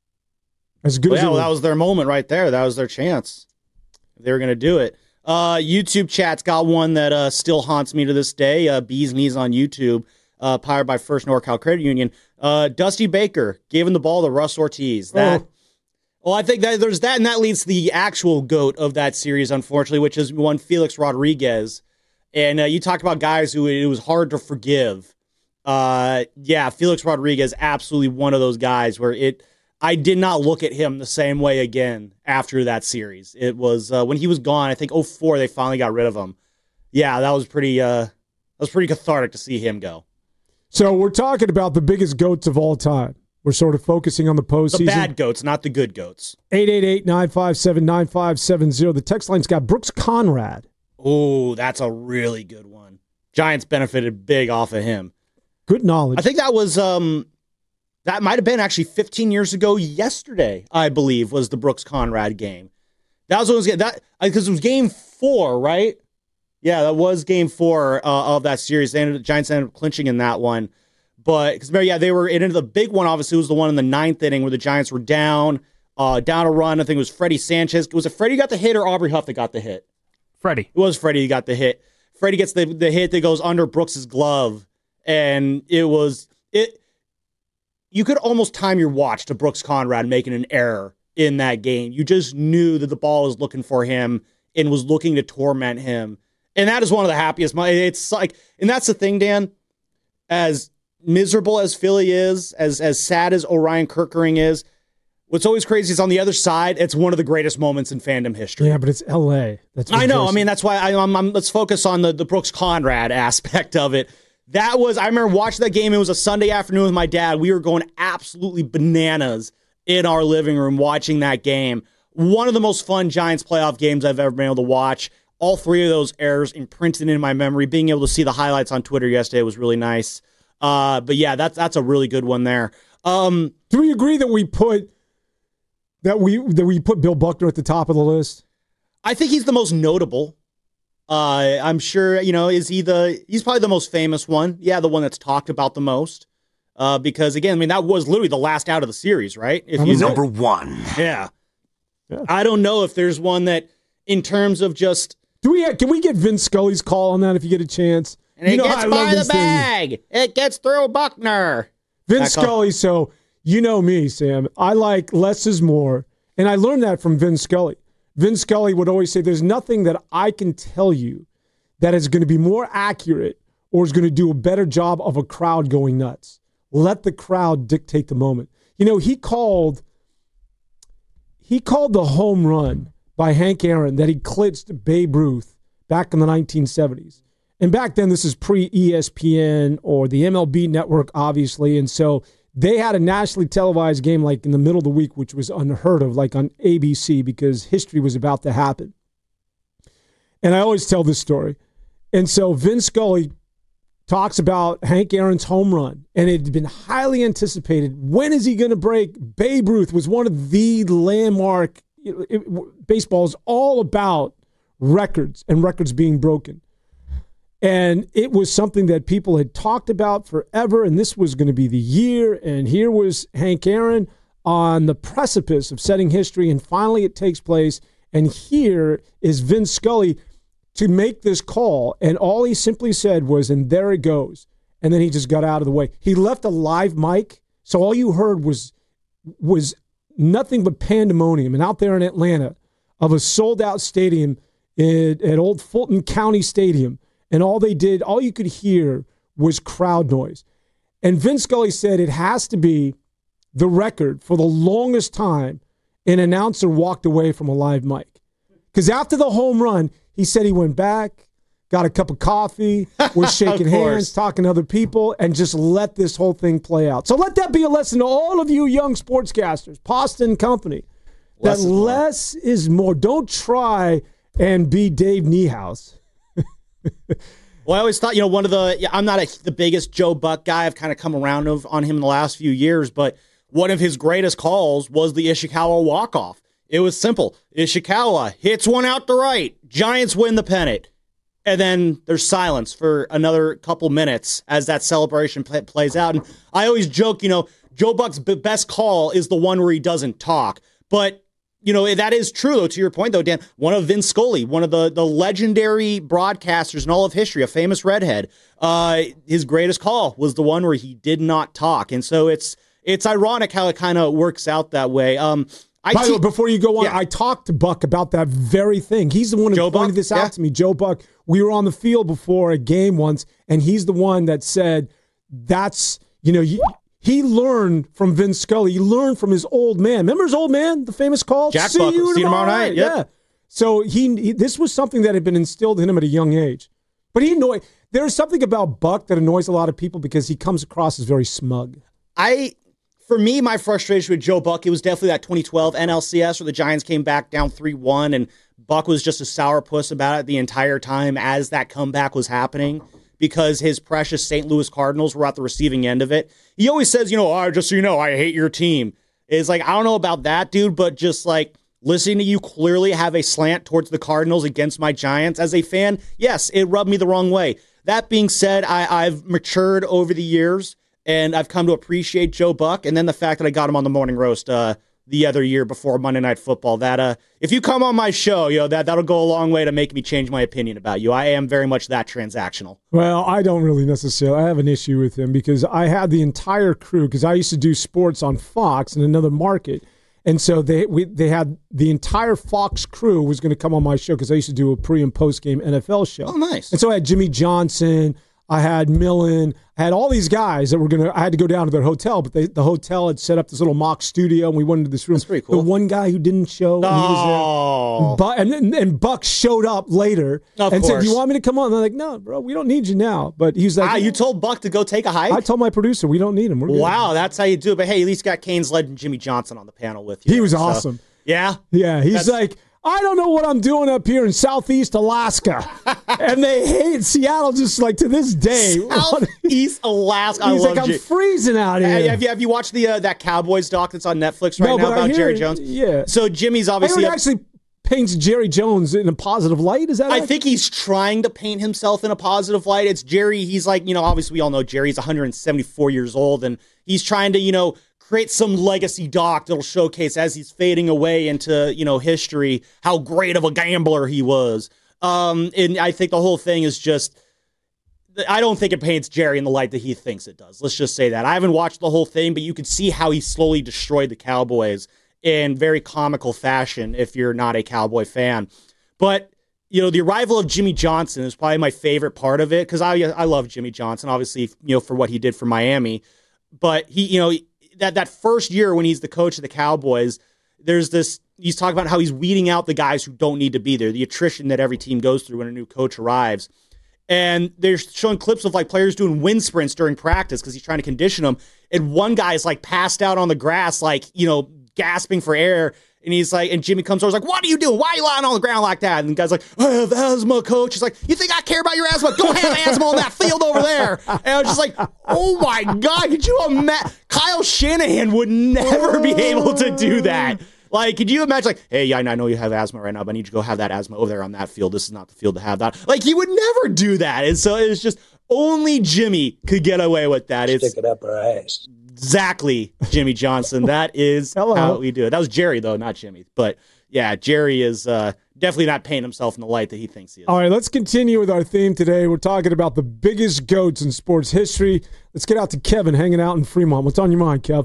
As good well, as yeah, well, that was their moment right there. That was their chance. They were going to do it. Uh, YouTube chat's got one that uh, still haunts me to this day. Uh, Bees Knees on YouTube, uh, powered by First NorCal Credit Union. Uh, Dusty Baker giving the ball to Russ Ortiz. That, oh. Well, I think that there's that, and that leads to the actual GOAT of that series, unfortunately, which is one Felix Rodriguez. And uh, you talk about guys who it was hard to forgive. Uh, yeah, Felix Rodriguez, absolutely one of those guys where it, I did not look at him the same way again after that series. It was, uh, when he was gone, I think oh four, they finally got rid of him. Yeah, that was pretty, uh, that was pretty cathartic to see him go. So we're talking about the biggest GOATs of all time. We're sort of focusing on the postseason. The bad GOATs, not the good GOATs. eight eight eight, nine five seven, nine five seven zero. The text line's got Brooks Conrad. Oh, that's a really good one. Giants benefited big off of him. Good knowledge. I think that was um, that might have been actually fifteen years ago. Yesterday, I believe, was the Brooks Conrad game. That was what was that because it was game four, right? Yeah, that was game four uh, of that series. They ended, the Giants ended up clinching in that one, but because yeah, they were. It ended the big one. Obviously, was the one in the ninth inning where the Giants were down, uh, down a run. I think it was Freddie Sanchez. Was it Freddie who got the hit or Aubrey Huff that got the hit? Freddie. It was Freddie who got the hit. Freddie gets the the hit that goes under Brooks's glove. And it was, it. You could almost time your watch to Brooks Conrad making an error in that game. You just knew that the ball was looking for him and was looking to torment him. And that is one of the happiest. It's like, and that's the thing, Dan, as miserable as Philly is, as, as sad as Orion Kirkering is, what's always crazy is on the other side, it's one of the greatest moments in fandom history. Yeah, but it's L A. That's I know. I mean, that's why I, I'm, I'm, let's focus on the, the Brooks Conrad aspect of it. That was, I remember watching that game. It was a Sunday afternoon with my dad. We were going absolutely bananas in our living room watching that game. One of the most fun Giants playoff games I've ever been able to watch. All three of those errors imprinted in my memory. Being able to see the highlights on Twitter yesterday was really nice. Uh, but yeah, that's that's a really good one there. Um, Do we agree that we put that we that we put Bill Buckner at the top of the list? I think he's the most notable. Uh, I'm sure, you know, is he the, he's probably the most famous one. Yeah, the one that's talked about the most. Uh, because, again, I mean, that was literally the last out of the series, right? If you Number one. Yeah. yeah. I don't know if there's one that, in terms of just... Do we? Can we get Vince Scully's call on that if you get a chance? And it you know gets by the bag. Things. It gets through Buckner. Vince Scully, so you know me, Sam. I like less is more. And I learned that from Vince Scully. Vince Scully would always say, there's nothing that I can tell you that is going to be more accurate or is going to do a better job of a crowd going nuts. Let the crowd dictate the moment. You know, he called he called the home run by Hank Aaron that eclipsed Babe Ruth back in the nineteen seventies. And back then, this is pre-E S P N or the M L B network, obviously. And so they had a nationally televised game like in the middle of the week, which was unheard of, like on A B C, because history was about to happen. And I always tell this story. And so Vin Scully talks about Hank Aaron's home run, and it had been highly anticipated. When is he going to break? Babe Ruth was one of the landmark. It, it, baseball is all about records and records being broken. And it was something that people had talked about forever, and this was going to be the year. And here was Hank Aaron on the precipice of setting history, and finally it takes place. And here is Vin Scully to make this call, and all he simply said was, and there it goes. And then he just got out of the way. He left a live mic, so all you heard was was nothing but pandemonium. And out there in Atlanta, of a sold-out stadium at, at Old Fulton County Stadium, and all they did, all you could hear was crowd noise. And Vin Scully said it has to be the record for the longest time an announcer walked away from a live mic. Because after the home run, he said he went back, got a cup of coffee, was shaking hands, talking to other people, and just let this whole thing play out. So let that be a lesson to all of you young sportscasters, Poston and company, that less is, less is more. Don't try and be Dave Niehaus. Well, I always thought, you know, one of the, yeah, I'm not a, the biggest Joe Buck guy. I've kind of come around of, on him in the last few years, but one of his greatest calls was the Ishikawa walk-off. It was simple. Ishikawa hits one out to right. Giants win the pennant. And then there's silence for another couple minutes as that celebration play, plays out. And I always joke, you know, Joe Buck's b- best call is the one where he doesn't talk. But, you know, that is true, though, to your point, though, Dan. One of Vin Scully, one of the, the legendary broadcasters in all of history, a famous redhead, uh, his greatest call was the one where he did not talk. And so it's it's ironic how it kind of works out that way. Um, I By the te- way, before you go on, yeah. I talked to Buck about that very thing. He's the one who Joe pointed Buck? this out Yeah. to me. Joe Buck. We were on the field before a game once, and he's the one that said that's, you know, you, he learned from Vin Scully. He learned from his old man. Remember his old man, the famous call? Jack See Buck. you See you tomorrow, tomorrow night. night. Yep. Yeah. So he, he this was something that had been instilled in him at a young age. But he annoyed. There's something about Buck that annoys a lot of people because he comes across as very smug. I, for me, my frustration with Joe Buck, it was definitely that twenty twelve N L C S where the Giants came back down three one, and Buck was just a sourpuss about it the entire time as that comeback was happening because his precious Saint Louis Cardinals were at the receiving end of it. He always says, you know, oh, just so you know, I hate your team. It's like, I don't know about that, dude, but just like listening to you clearly have a slant towards the Cardinals against my Giants as a fan, yes, it rubbed me the wrong way. That being said, I, I've matured over the years, and I've come to appreciate Joe Buck, and then the fact that I got him on the morning roast uh, the other year before Monday Night Football. That uh, if you come on my show, you know that that'll go a long way to make me change my opinion about you. I am very much that transactional. Well, I don't really necessarily. I have an issue with him because I had the entire crew, because I used to do sports on Fox in another market. And so they we, they had the entire Fox crew was going to come on my show because I used to do a pre and post game N F L show. Oh, nice. And so I had Jimmy Johnson, I had Millen, I had all these guys that were going to, I had to go down to their hotel, but they, the hotel had set up this little mock studio and we went into this room. That's pretty cool. The one guy who didn't show, Oh. he was there. But, and, and, and Buck showed up later Of and said, course. "You want me to come on?" And I'm like, "No, bro, we don't need you now." But he was like, Ah, you told Buck to go take a hike? I told my producer, we don't need him. We're good. Wow, that's how you do it. But hey, at least got Canes legend Jimmy Johnson on the panel with you. He was So, awesome. Yeah? Yeah, he's That's- like, I don't know what I'm doing up here in Southeast Alaska. And they hate Seattle just like to this day. Southeast Alaska. I He's love like, I'm J- freezing out Hey, here. Have you, have you watched the uh, that Cowboys doc that's on Netflix right No, now but I about hear Jerry it, Jones? yeah. So Jimmy's I obviously... heard it actually paints Jerry Jones in a positive light. Is that I accurate? think he's trying to paint himself in a positive light. It's Jerry. He's like, you know, obviously we all know Jerry's one hundred seventy-four years old, and he's trying to, you know, create some legacy doc that'll showcase as he's fading away into, you know, history, how great of a gambler he was. Um, and I think the whole thing is just, I don't think it paints Jerry in the light that he thinks it does. Let's just say that. I haven't watched the whole thing, but you can see how he slowly destroyed the Cowboys in very comical fashion if you're not a Cowboy fan. But, you know, the arrival of Jimmy Johnson is probably my favorite part of it because I I love Jimmy Johnson, obviously, you know, for what he did for Miami. But he, you know, that, that first year when he's the coach of the Cowboys, there's this he's talking about how he's weeding out the guys who don't need to be there, the attrition that every team goes through when a new coach arrives. And they're showing clips of like players doing wind sprints during practice because he's trying to condition them. And one guy is like passed out on the grass, like, you know, gasping for air. And he's like, and Jimmy comes over, he's like, what are you doing? Why are you lying on the ground like that? And the guy's like, I have asthma, coach. He's like, you think I care about your asthma? Go have asthma on that field over there. And I was just like, oh my God, could you imagine? Kyle Shanahan would never be able to do that. Like, could you imagine, like, hey, yeah, I know you have asthma right now, but I need you to go have that asthma over there on that field. This is not the field to have that. Like, he would never do that. And so it's just, only Jimmy could get away with that. Stick It's it up our ass. Exactly, Jimmy Johnson. That is how we do it. That was Jerry, though, not Jimmy. But, yeah, Jerry is uh, definitely not painting himself in the light that he thinks he is. All right, let's continue with our theme today. We're talking about the biggest GOATs in sports history. Let's get out to Kevin hanging out in Fremont. What's on your mind, Kev?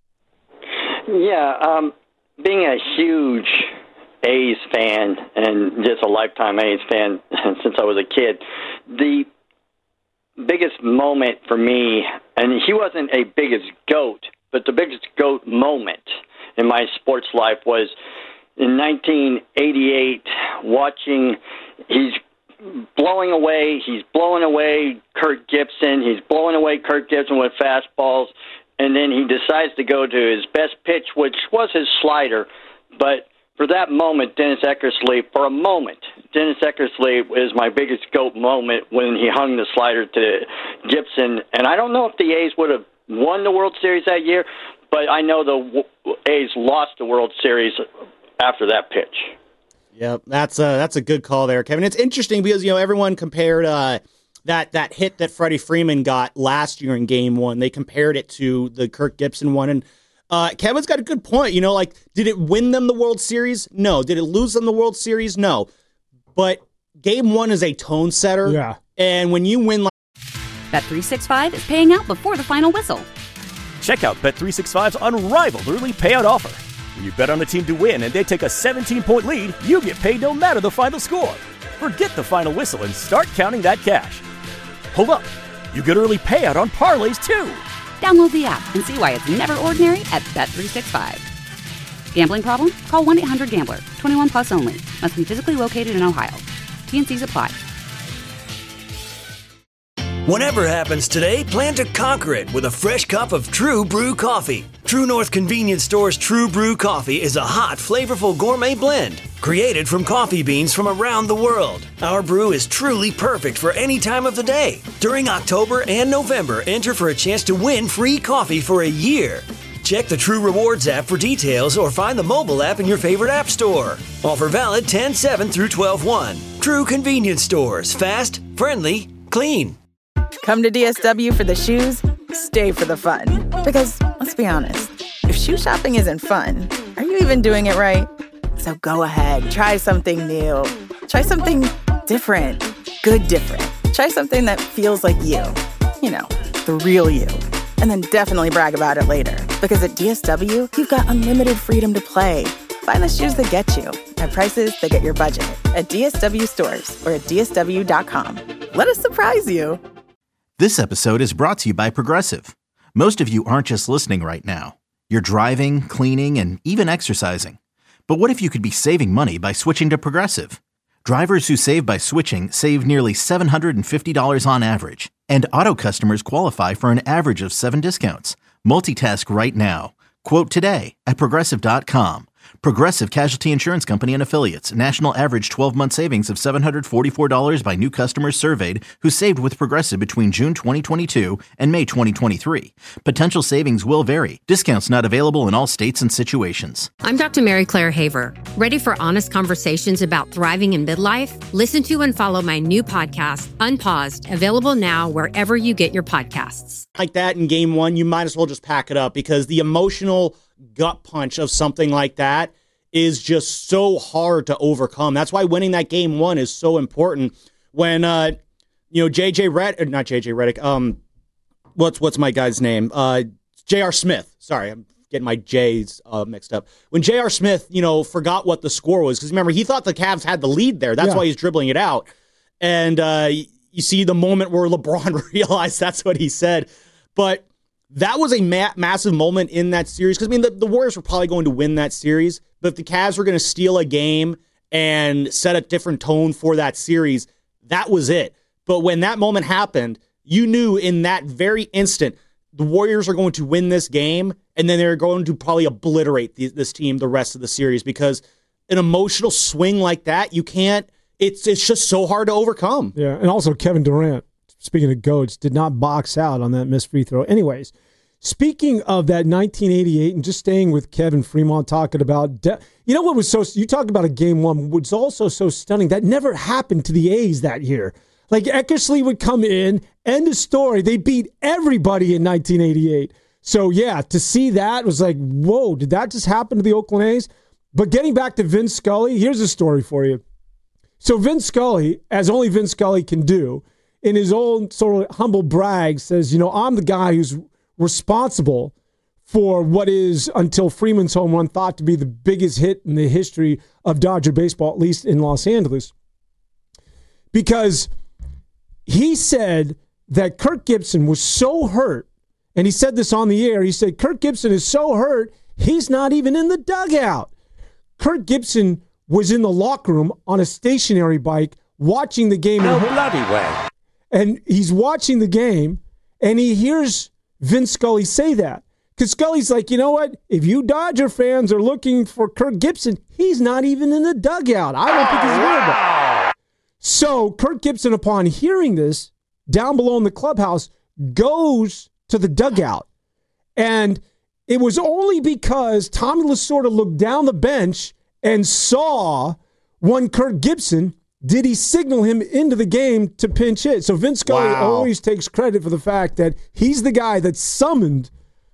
Yeah, um, being a huge A's fan and just a lifetime A's fan since I was a kid, the biggest moment for me, and he wasn't a biggest GOAT, but the biggest GOAT moment in my sports life was in nineteen eighty-eight, watching, he's blowing away, he's blowing away Kirk Gibson, he's blowing away Kirk Gibson with fastballs, and then he decides to go to his best pitch, which was his slider, but for that moment, Dennis Eckersley, for a moment, Dennis Eckersley is my biggest GOAT moment when he hung the slider to Gibson. And I don't know if the A's would have won the World Series that year, but I know the A's lost the World Series after that pitch. Yep, that's a, that's a good call there, Kevin. It's interesting because, you know, everyone compared uh, that, that hit that Freddie Freeman got last year in Game one. They compared it to the Kirk Gibson one, and Uh, Kevin's got a good point. You know, like, did it win them the World Series? No. Did it lose them the World Series? No. But Game one is a tone setter. Yeah. And when you win, like, Bet three sixty-five is paying out before the final whistle. Check out Bet three sixty-five's unrivaled early payout offer. When you bet on a team to win and they take a seventeen-point lead, you get paid no matter the final score. Forget the final whistle and start counting that cash. Hold up. You get early payout on parlays, too. Download the app and see why it's never ordinary at Bet three sixty-five. Gambling problem? Call one eight hundred gambler. twenty-one plus only. Must be physically located in Ohio. T N Cs apply. Whatever happens today, plan to conquer it with a fresh cup of True Brew coffee. True North Convenience Store's True Brew coffee is a hot, flavorful gourmet blend created from coffee beans from around the world. Our brew is truly perfect for any time of the day. During October and November, enter for a chance to win free coffee for a year. Check the True Rewards app for details or find the mobile app in your favorite app store. Offer valid ten seven through twelve one. True Convenience Stores. Fast, friendly, clean. Come to D S W for the shoes, stay for the fun. Because, let's be honest, if shoe shopping isn't fun, are you even doing it right? So go ahead, try something new. Try something different. Good different. Try something that feels like you. You know, the real you. And then definitely brag about it later. Because at D S W, you've got unlimited freedom to play. Find the shoes that get you at prices that get your budget at D S W stores or at D S W dot com. Let us surprise you. This episode is brought to you by Progressive. Most of you aren't just listening right now. You're driving, cleaning, and even exercising. But what if you could be saving money by switching to Progressive? Drivers who save by switching save nearly seven hundred fifty dollars on average. And auto customers qualify for an average of seven discounts. Multitask right now. Quote today at Progressive dot com. Progressive Casualty Insurance Company and Affiliates. National average twelve-month savings of seven hundred forty-four dollars by new customers surveyed who saved with Progressive between June twenty twenty-two and May twenty twenty-three. Potential savings will vary. Discounts not available in all states and situations. I'm Doctor Mary Claire Haver. Ready for honest conversations about thriving in midlife? Listen to and follow my new podcast, Unpaused, available now wherever you get your podcasts. like that in Game one, you might as well just pack it up because the emotional gut punch of something like that is just so hard to overcome. That's why winning that Game one is so important. When, uh, you know, J J Redick, not J J Redick, um, what's what's my guy's name? Uh, J R Smith. Sorry, I'm getting my J's uh, mixed up. When J R Smith, you know, forgot what the score was, because remember, he thought the Cavs had the lead there. That's yeah. why he's dribbling it out. And uh, you see the moment where LeBron realized that's what he said. But that was a ma- massive moment in that series. Because, I mean, the, the Warriors were probably going to win that series, but if the Cavs were going to steal a game and set a different tone for that series, that was it. But when that moment happened, you knew in that very instant, the Warriors are going to win this game, and then they're going to probably obliterate the, this team the rest of the series, because an emotional swing like that, you can't, it's it's just so hard to overcome. Yeah, and also Kevin Durant, speaking of GOATs, did not box out on that missed free throw. Anyways, speaking of that nineteen eighty-eight, and just staying with Kevin Fremont talking about, de- you know what was so, you talk about a game one, was also so stunning, that never happened to the A's that year. Like, Eckersley would come in, end of story, they beat everybody in nineteen eighty-eight. So, yeah, to see that was like, whoa, did that just happen to the Oakland A's? But getting back to Vince Scully, here's a story for you. So Vince Scully, as only Vince Scully can do, in his own sort of humble brag, says, you know, I'm the guy who's responsible for what is, until Freeman's home run, thought to be the biggest hit in the history of Dodger baseball, at least in Los Angeles. Because he said that Kirk Gibson was so hurt, and he said this on the air, he said, Kirk Gibson is so hurt, he's not even in the dugout. Kirk Gibson was in the locker room on a stationary bike watching the game. No bloody way. And he's watching the game, and he hears Vince Scully say that. Because Scully's like, you know what? If you Dodger fans are looking for Kirk Gibson, he's not even in the dugout. I don't think he's worried about it. So Kirk Gibson, upon hearing this, down below in the clubhouse, goes to the dugout. And it was only because Tommy Lasorda looked down the bench and saw one Kirk Gibson did he signal him into the game to pinch hit. So Vince Scully Wow. always takes credit for the fact that he's the guy that summoned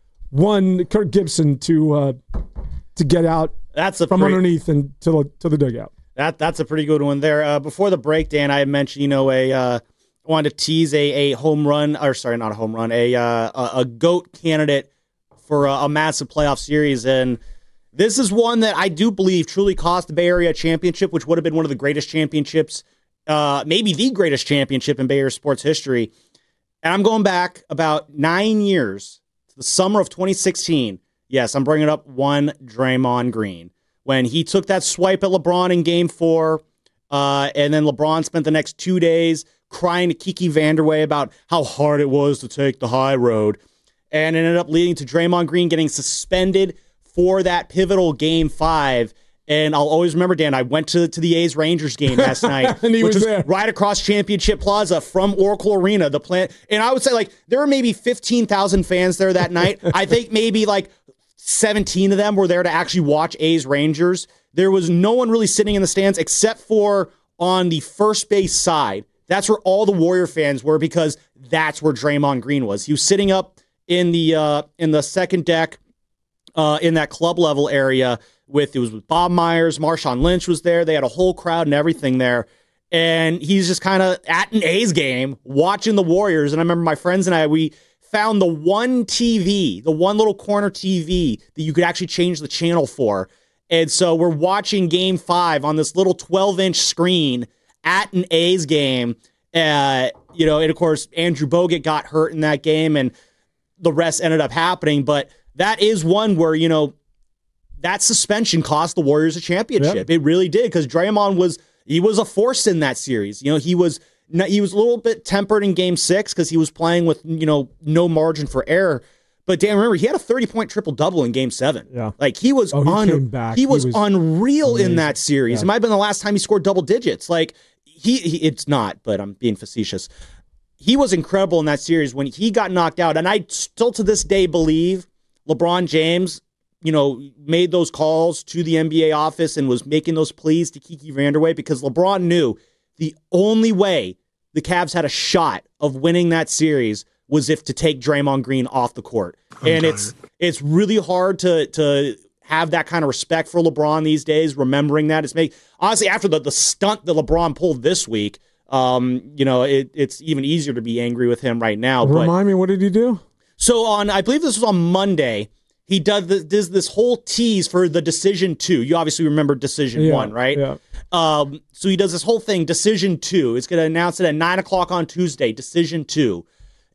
one Kirk Gibson to uh, to get out That's a from pretty- underneath and to the, to the dugout. That that's a pretty good one there. Uh, before the break, Dan, I had mentioned, you know, a uh, wanted to tease a, a home run, or sorry, not a home run, a uh, a, a GOAT candidate for a, a massive playoff series, and this is one that I do believe truly cost the Bay Area a championship, which would have been one of the greatest championships, uh, maybe the greatest championship in Bay Area sports history. And I'm going back about nine years to the summer of twenty sixteen. Yes, I'm bringing up one Draymond Green. When he took that swipe at LeBron in game four, uh, and then LeBron spent the next two days crying to Kiki Vanderway about how hard it was to take the high road, and it ended up leading to Draymond Green getting suspended for that pivotal game five. And I'll always remember, Dan, I went to, to the A's Rangers game last night, And he which was was there. right across Championship Plaza from Oracle Arena, the plant. And I would say, like, there were maybe fifteen thousand fans there that night. I think maybe like seventeen of them were there to actually watch A's Rangers. There was no one really sitting in the stands except for on the first base side. That's where all the Warrior fans were, because that's where Draymond Green was. He was sitting up in the uh, in the second deck, uh, in that club level area with, it was with Bob Myers, Marshawn Lynch was there. They had a whole crowd and everything there. And he's just kind of at an A's game watching the Warriors. And I remember my friends and I, we found the one T V, the one little corner T V that you could actually change the channel for. And so we're watching game five on this little twelve inch screen at an A's game. Uh, you know, and of course, Andrew Bogut got hurt in that game, and the rest ended up happening. But that is one where, you know, that suspension cost the Warriors a championship. Yep. It really did, because Draymond was, he was a force in that series. You know, he was he was a little bit tempered in game six because he was playing with, you know, no margin for error. But Dan, remember, he had a thirty-point triple-double in game seven. Yeah. Like, he was, Oh, he un- came back. He was, He was unreal amazing. in that series. Yeah. It might have been the last time he scored double digits. Like, he, he it's not, but I'm being facetious. He was incredible in that series when he got knocked out. And I still to this day believe LeBron James, you know, made those calls to the N B A office and was making those pleas to Kiki Vanderway, because LeBron knew the only way the Cavs had a shot of winning that series was if to take Draymond Green off the court. I'm and tired. it's it's really hard to to have that kind of respect for LeBron these days, remembering that. It's make honestly, after the, the stunt that LeBron pulled this week, um, you know, it, it's even easier to be angry with him right now. But Remind me, what did he do? so on, I believe this was on Monday, he does this, does this whole tease for the decision two. You obviously remember decision Yeah, one, right? yeah. Um, so he does this whole thing, decision two. It's going to announce it at nine o'clock on Tuesday, decision two.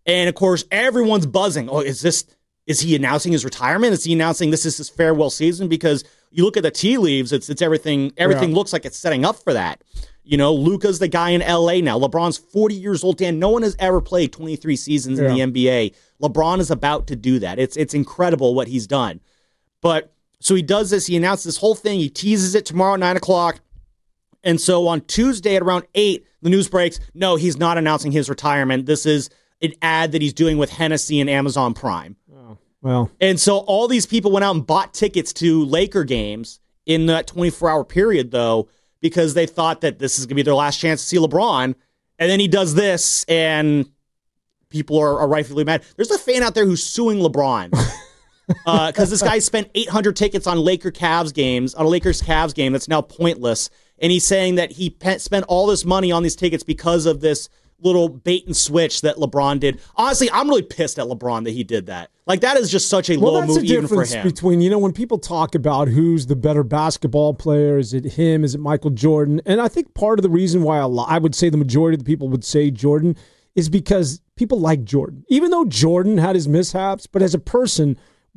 And of course, everyone's buzzing. Oh, is this, is he announcing his retirement? Is he announcing this is his farewell season? Because you look at the tea leaves, it's it's everything, everything yeah. looks like it's setting up for that. You know, Luka's the guy in L A now. LeBron's forty years old, Dan. No one has ever played twenty-three seasons yeah. in the N B A. LeBron is about to do that. It's it's incredible what he's done. But so he does this. He announced this whole thing. He teases it tomorrow at nine o'clock. And so on Tuesday at around eight, the news breaks. No, he's not announcing his retirement. This is an ad that he's doing with Hennessy and Amazon Prime. Oh, well. And so all these people went out and bought tickets to Laker games in that twenty-four hour period, though, because they thought that this is going to be their last chance to see LeBron. And then he does this, and people are, are rightfully mad. There's a fan out there who's suing LeBron because uh, this guy spent eight hundred tickets on Laker Cavs games, on a Lakers Cavs game that's now pointless. And he's saying that he pe- spent all this money on these tickets because of this little bait and switch that LeBron did. Honestly, I'm really pissed at LeBron that he did that. Like, that is just such a well, low that's move the even for difference him. Between, you know, when people talk about who's the better basketball player, is it him, is it Michael Jordan? And I think part of the reason why a lot, I would say the majority of the people would say Jordan is because people like Jordan. Even though Jordan had his mishaps, but as a person,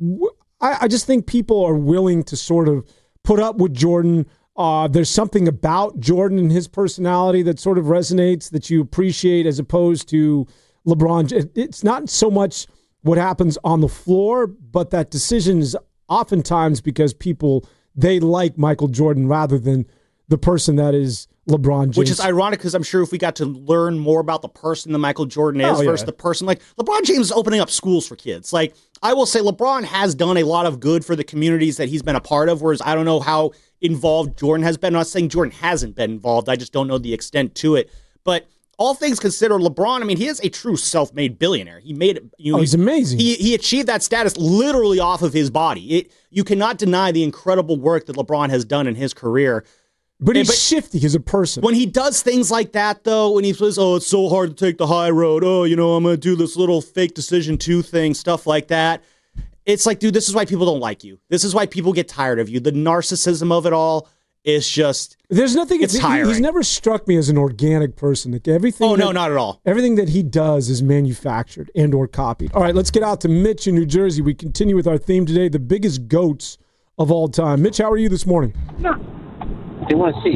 I, I just think people are willing to sort of put up with Jordan. Uh, there's something about Jordan and his personality that sort of resonates that you appreciate as opposed to LeBron. It's not so much what happens on the floor, but that decision is oftentimes because people, they like Michael Jordan rather than the person that is LeBron James. Which is ironic because I'm sure if we got to learn more about the person that Michael Jordan is oh, versus yeah. the person, like LeBron James is opening up schools for kids. Like, I will say LeBron has done a lot of good for the communities that he's been a part of, whereas I don't know how involved Jordan has been. I'm not saying Jordan hasn't been involved. I just don't know the extent to it. But all things considered, LeBron, I mean, he is a true self-made billionaire. He made it. You know, oh, he's amazing. He he achieved that status literally off of his body. It you cannot deny the incredible work that LeBron has done in his career. But he's and, but shifty as a person. When he does things like that, though, when he says, oh, it's so hard to take the high road. Oh, you know, I'm going to do this little fake decision two thing, stuff like that. It's like, dude, this is why people don't like you. This is why people get tired of you. The narcissism of it all is just, there's nothing, it's tiring. He's never struck me as an organic person. Like everything. Oh, that, no, not at all. Everything that he does is manufactured and or copied. All right, let's get out to Mitch in New Jersey. We continue with our theme today, the biggest GOATs of all time. Mitch, how are you this morning? No. They want to see.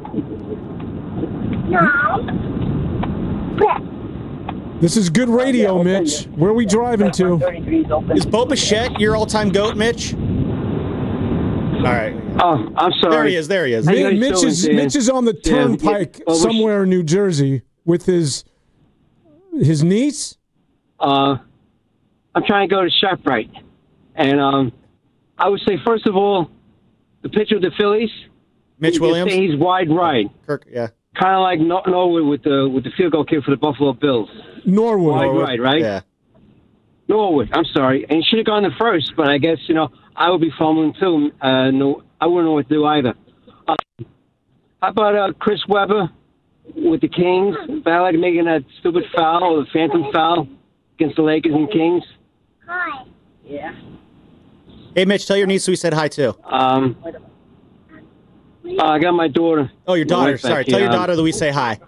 No. This is good radio, Mitch. Where are we driving to? Is Bo Bichette your all-time GOAT, Mitch? All right. Oh, I'm sorry. There he is. There he is. Mitch, Mitch is Mitch is on the turnpike yeah. somewhere in New Jersey with his his niece. Uh, I'm trying to go to ShopRite, and um, I would say first of all, the pitcher of the Phillies, Mitch Williams. He's wide right. Kirk, yeah. Kind of like Nor- Norwood with the with the field goal kick for the Buffalo Bills. Norwood. Wide Norwood. right, right? Yeah. Norwood. I'm sorry, and he should have gone to first, but I guess you know I would be fumbling too. Uh, no, I wouldn't know what to do either. Uh, how about uh, Chris Webber with the Kings? I like making that stupid foul, or the phantom foul against the Lakers and Kings. Hi. Yeah. Hey, Mitch, tell your niece we said hi too. Um. Uh, I got my daughter. Oh, your daughter. Sorry. Tell your daughter that we say hi.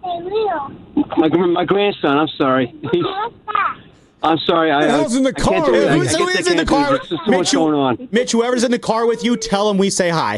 My my grandson. I'm sorry. He's, I'm sorry. I, the hell's in the car? Who's who is in the car? There's so much going on. Mitch, whoever's in the car with you, tell him we say hi.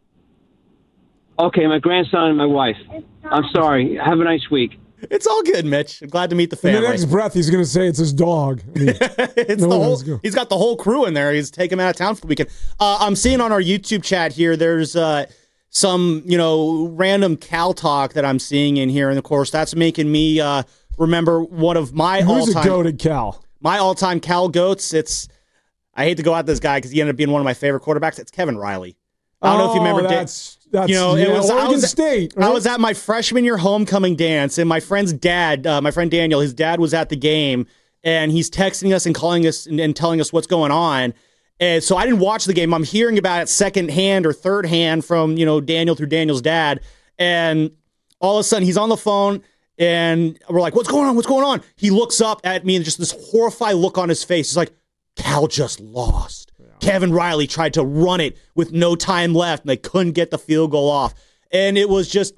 Okay, my grandson and my wife. I'm sorry. Have a nice week. It's all good, Mitch. I'm glad to meet the family. In the next breath, he's going to say it's his dog. I mean, it's no the whole, he's got the whole crew in there. He's taking him out of town for the weekend. Uh, I'm seeing on our YouTube chat here, there's uh, some, you know, random Cal talk that I'm seeing in here. And, of course, that's making me uh, remember one of my Who's all-time... Who's a goat at Cal? My all-time Cal goats. It's... I hate to go out this guy because he ended up being one of my favorite quarterbacks. It's Kevin Riley. I don't oh, know if you remember. That's... That's, you know, yeah, it was Oregon I was, State. Right? I was at my freshman year homecoming dance, and my friend's dad, uh, my friend Daniel, his dad was at the game, and he's texting us and calling us and, and telling us what's going on. And so I didn't watch the game. I'm hearing about it second hand or third hand from, you know, Daniel through Daniel's dad. And all of a sudden he's on the phone, and we're like, what's going on? What's going on? He looks up at me and just this horrified look on his face. He's like, Cal just lost. Kevin Riley tried to run it with no time left, and they couldn't get the field goal off. And it was just,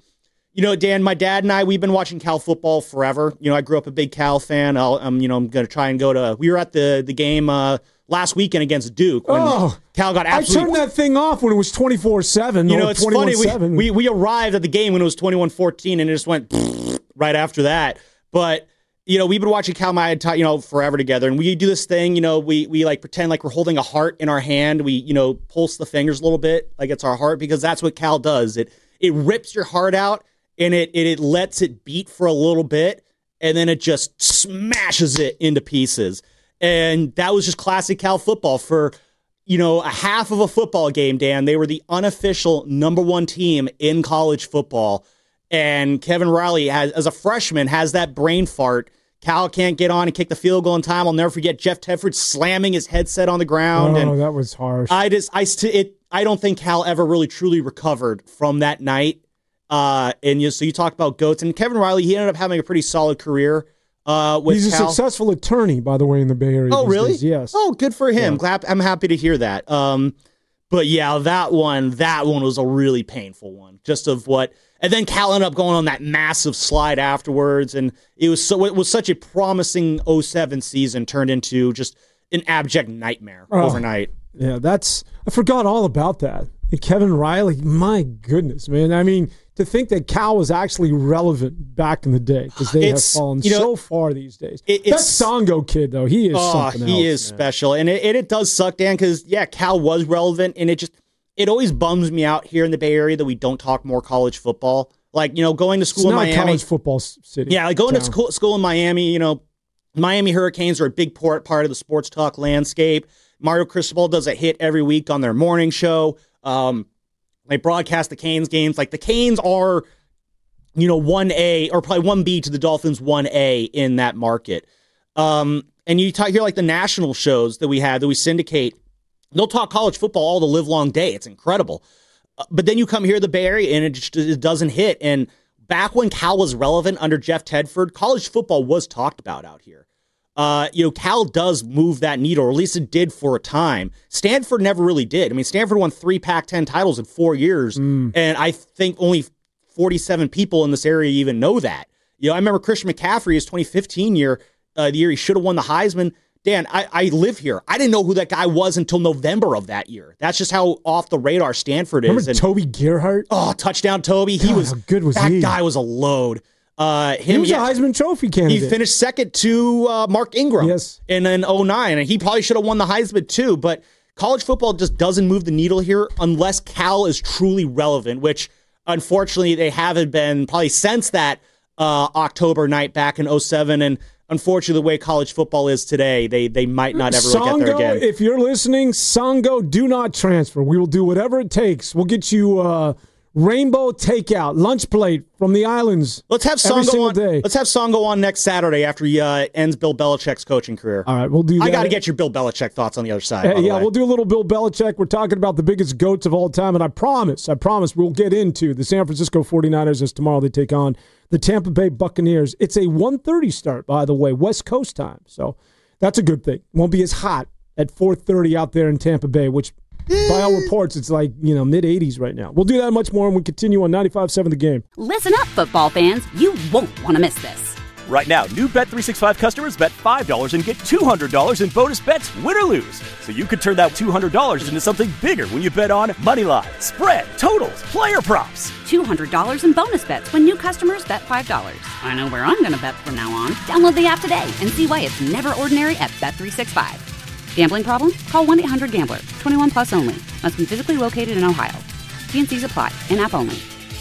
You know, Dan, my dad and I, we've been watching Cal football forever. You know, I grew up a big Cal fan. I'll, I'm, you know, I'm going to try and go to. We were at the the game uh, last weekend against Duke when oh, Cal got absolutely. I turned that thing off when it was twenty-four seven. You know, it's funny. We, we we arrived at the game when it was twenty-one fourteen, and it just went right after that. But you know, we've been watching Cal, my you know, forever together, and we do this thing. You know, we we like pretend like we're holding a heart in our hand. We you know pulse the fingers a little bit like it's our heart because that's what Cal does. It it rips your heart out. And it, it it lets it beat for a little bit, and then it just smashes it into pieces. And that was just classic Cal football. For, you know, a half of a football game, Dan, they were the unofficial number one team in college football. And Kevin Riley, has, as a freshman, has that brain fart. Cal can't get on and kick the field goal in time. I'll never forget Jeff Tedford slamming his headset on the ground. Oh, and that was harsh. I just I st- it I don't think Cal ever really truly recovered from that night. Uh, and you, so you talk about GOATs, and Kevin Riley, he ended up having a pretty solid career. Uh, with He's a Cal. successful attorney, by the way, in the Bay Area. Oh, really? Days. Yes. Oh, good for him. Yeah. Glad, I'm happy to hear that. Um, but yeah, that one, that one was a really painful one. Just of what, and then Cal ended up going on that massive slide afterwards, and it was so it was such a promising oh seven season turned into just an abject nightmare oh, overnight. Yeah, that's I forgot all about that. And Kevin Riley, my goodness, man. I mean, to think that Cal was actually relevant back in the day because they It's, have fallen you know, so far these days. It, that it's Songo kid, though, he is oh, something he else, is man. special, and it, and it does suck, Dan, because yeah, Cal was relevant, and it just it always bums me out here in the Bay Area that we don't talk more college football. Like you know, going to school It's in not Miami, college football city. yeah, like going town. to school, school in Miami. You know, Miami Hurricanes are a big part part of the sports talk landscape. Mario Cristobal does a hit every week on their morning show. Um, They broadcast the Canes games. Like the Canes are, you know, one A or probably one B to the Dolphins one A in that market. Um, and you talk here like the national shows that we have that we syndicate. They'll talk college football all the live long day. It's incredible. Uh, but then you come here to the Bay Area and it just it doesn't hit. And back when Cal was relevant under Jeff Tedford, college football was talked about out here. Uh, you know, Cal does move that needle, or at least it did for a time. Stanford never really did. I mean, Stanford won three Pac ten titles in four years, Mm. and I think only forty-seven people in this area even know that. You know, I remember Christian McCaffrey, his twenty fifteen year, uh, the year he should have won the Heisman. Dan, I, I live here. I didn't know who that guy was until November of that year. That's just how off the radar Stanford is. Remember And, Toby Gerhardt? oh, touchdown Toby. He God, was how good was that he? guy was a load. Uh, him, He was yeah, a Heisman Trophy candidate. he finished second to uh, Mark Ingram Yes. in an oh nine, and he probably should have won the Heisman too. But college football just doesn't move the needle here unless Cal is truly relevant, which unfortunately they haven't been probably since that uh, October night back in oh seven. And unfortunately, the way college football is today, they they might not ever Songo, get there again. if you're listening, Songo, do not transfer. We will do whatever it takes. We'll get you uh, rainbow takeout, lunch plate from the islands. Let's have every Songo single on. day. Let's have Songo on next Saturday after he uh, ends Bill Belichick's coaching career. All right, we'll do that. I got to get your Bill Belichick thoughts on the other side. Uh, by the yeah, way. we'll do a little Bill Belichick. We're talking about the biggest GOATs of all time, and I promise, I promise we'll get into the San Francisco forty-niners as tomorrow they take on the Tampa Bay Buccaneers. It's a one thirty start, by the way, West Coast time, so that's a good thing. Won't be as hot at four thirty out there in Tampa Bay, which by all reports, it's like, you know, mid eighties right now. We'll do that much more, and we continue on ninety-five point seven The Game. Listen up, football fans. You won't want to miss this. Right now, new Bet three sixty-five customers bet five dollars and get two hundred dollars in bonus bets, win or lose. So you could turn that two hundred dollars into something bigger when you bet on money line, spread, totals, player props. two hundred dollars in bonus bets when new customers bet five dollars. I know where I'm going to bet from now on. Download the app today and see why it's never ordinary at Bet three sixty-five. Gambling problem? Call one eight hundred gambler. twenty-one plus only. Must be physically located in Ohio. T N Cs apply. In-app only.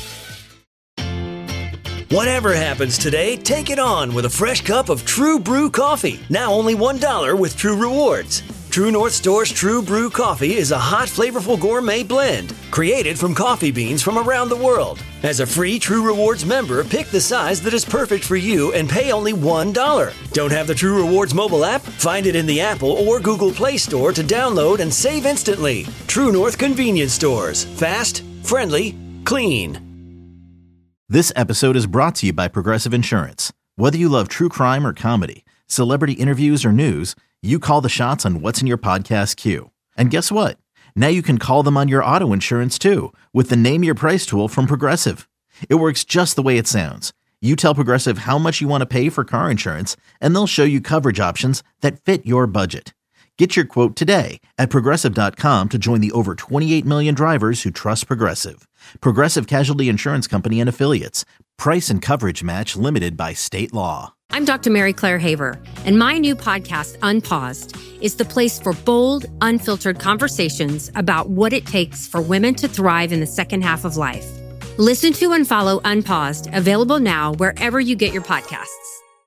Whatever happens today, take it on with a fresh cup of True Brew coffee. Now only one dollar with True Rewards. True North Store's True Brew coffee is a hot, flavorful gourmet blend created from coffee beans from around the world. As a free True Rewards member, pick the size that is perfect for you and pay only one dollar. Don't have the True Rewards mobile app? Find it in the Apple or Google Play Store to download and save instantly. True North Convenience Stores. Fast, friendly, clean. This episode is brought to you by Progressive Insurance. Whether you love true crime or comedy, celebrity interviews or news, you call the shots on what's in your podcast queue. And guess what? Now you can call them on your auto insurance too with the Name Your Price tool from Progressive. It works just the way it sounds. You tell Progressive how much you want to pay for car insurance, and they'll show you coverage options that fit your budget. Get your quote today at Progressive dot com to join the over twenty-eight million drivers who trust Progressive. Progressive Casualty Insurance Company and Affiliates. Price and coverage match limited by state law. I'm Doctor Mary Claire Haver, and my new podcast, Unpaused, is the place for bold, unfiltered conversations about what it takes for women to thrive in the second half of life. Listen to and follow Unpaused, available now wherever you get your podcasts.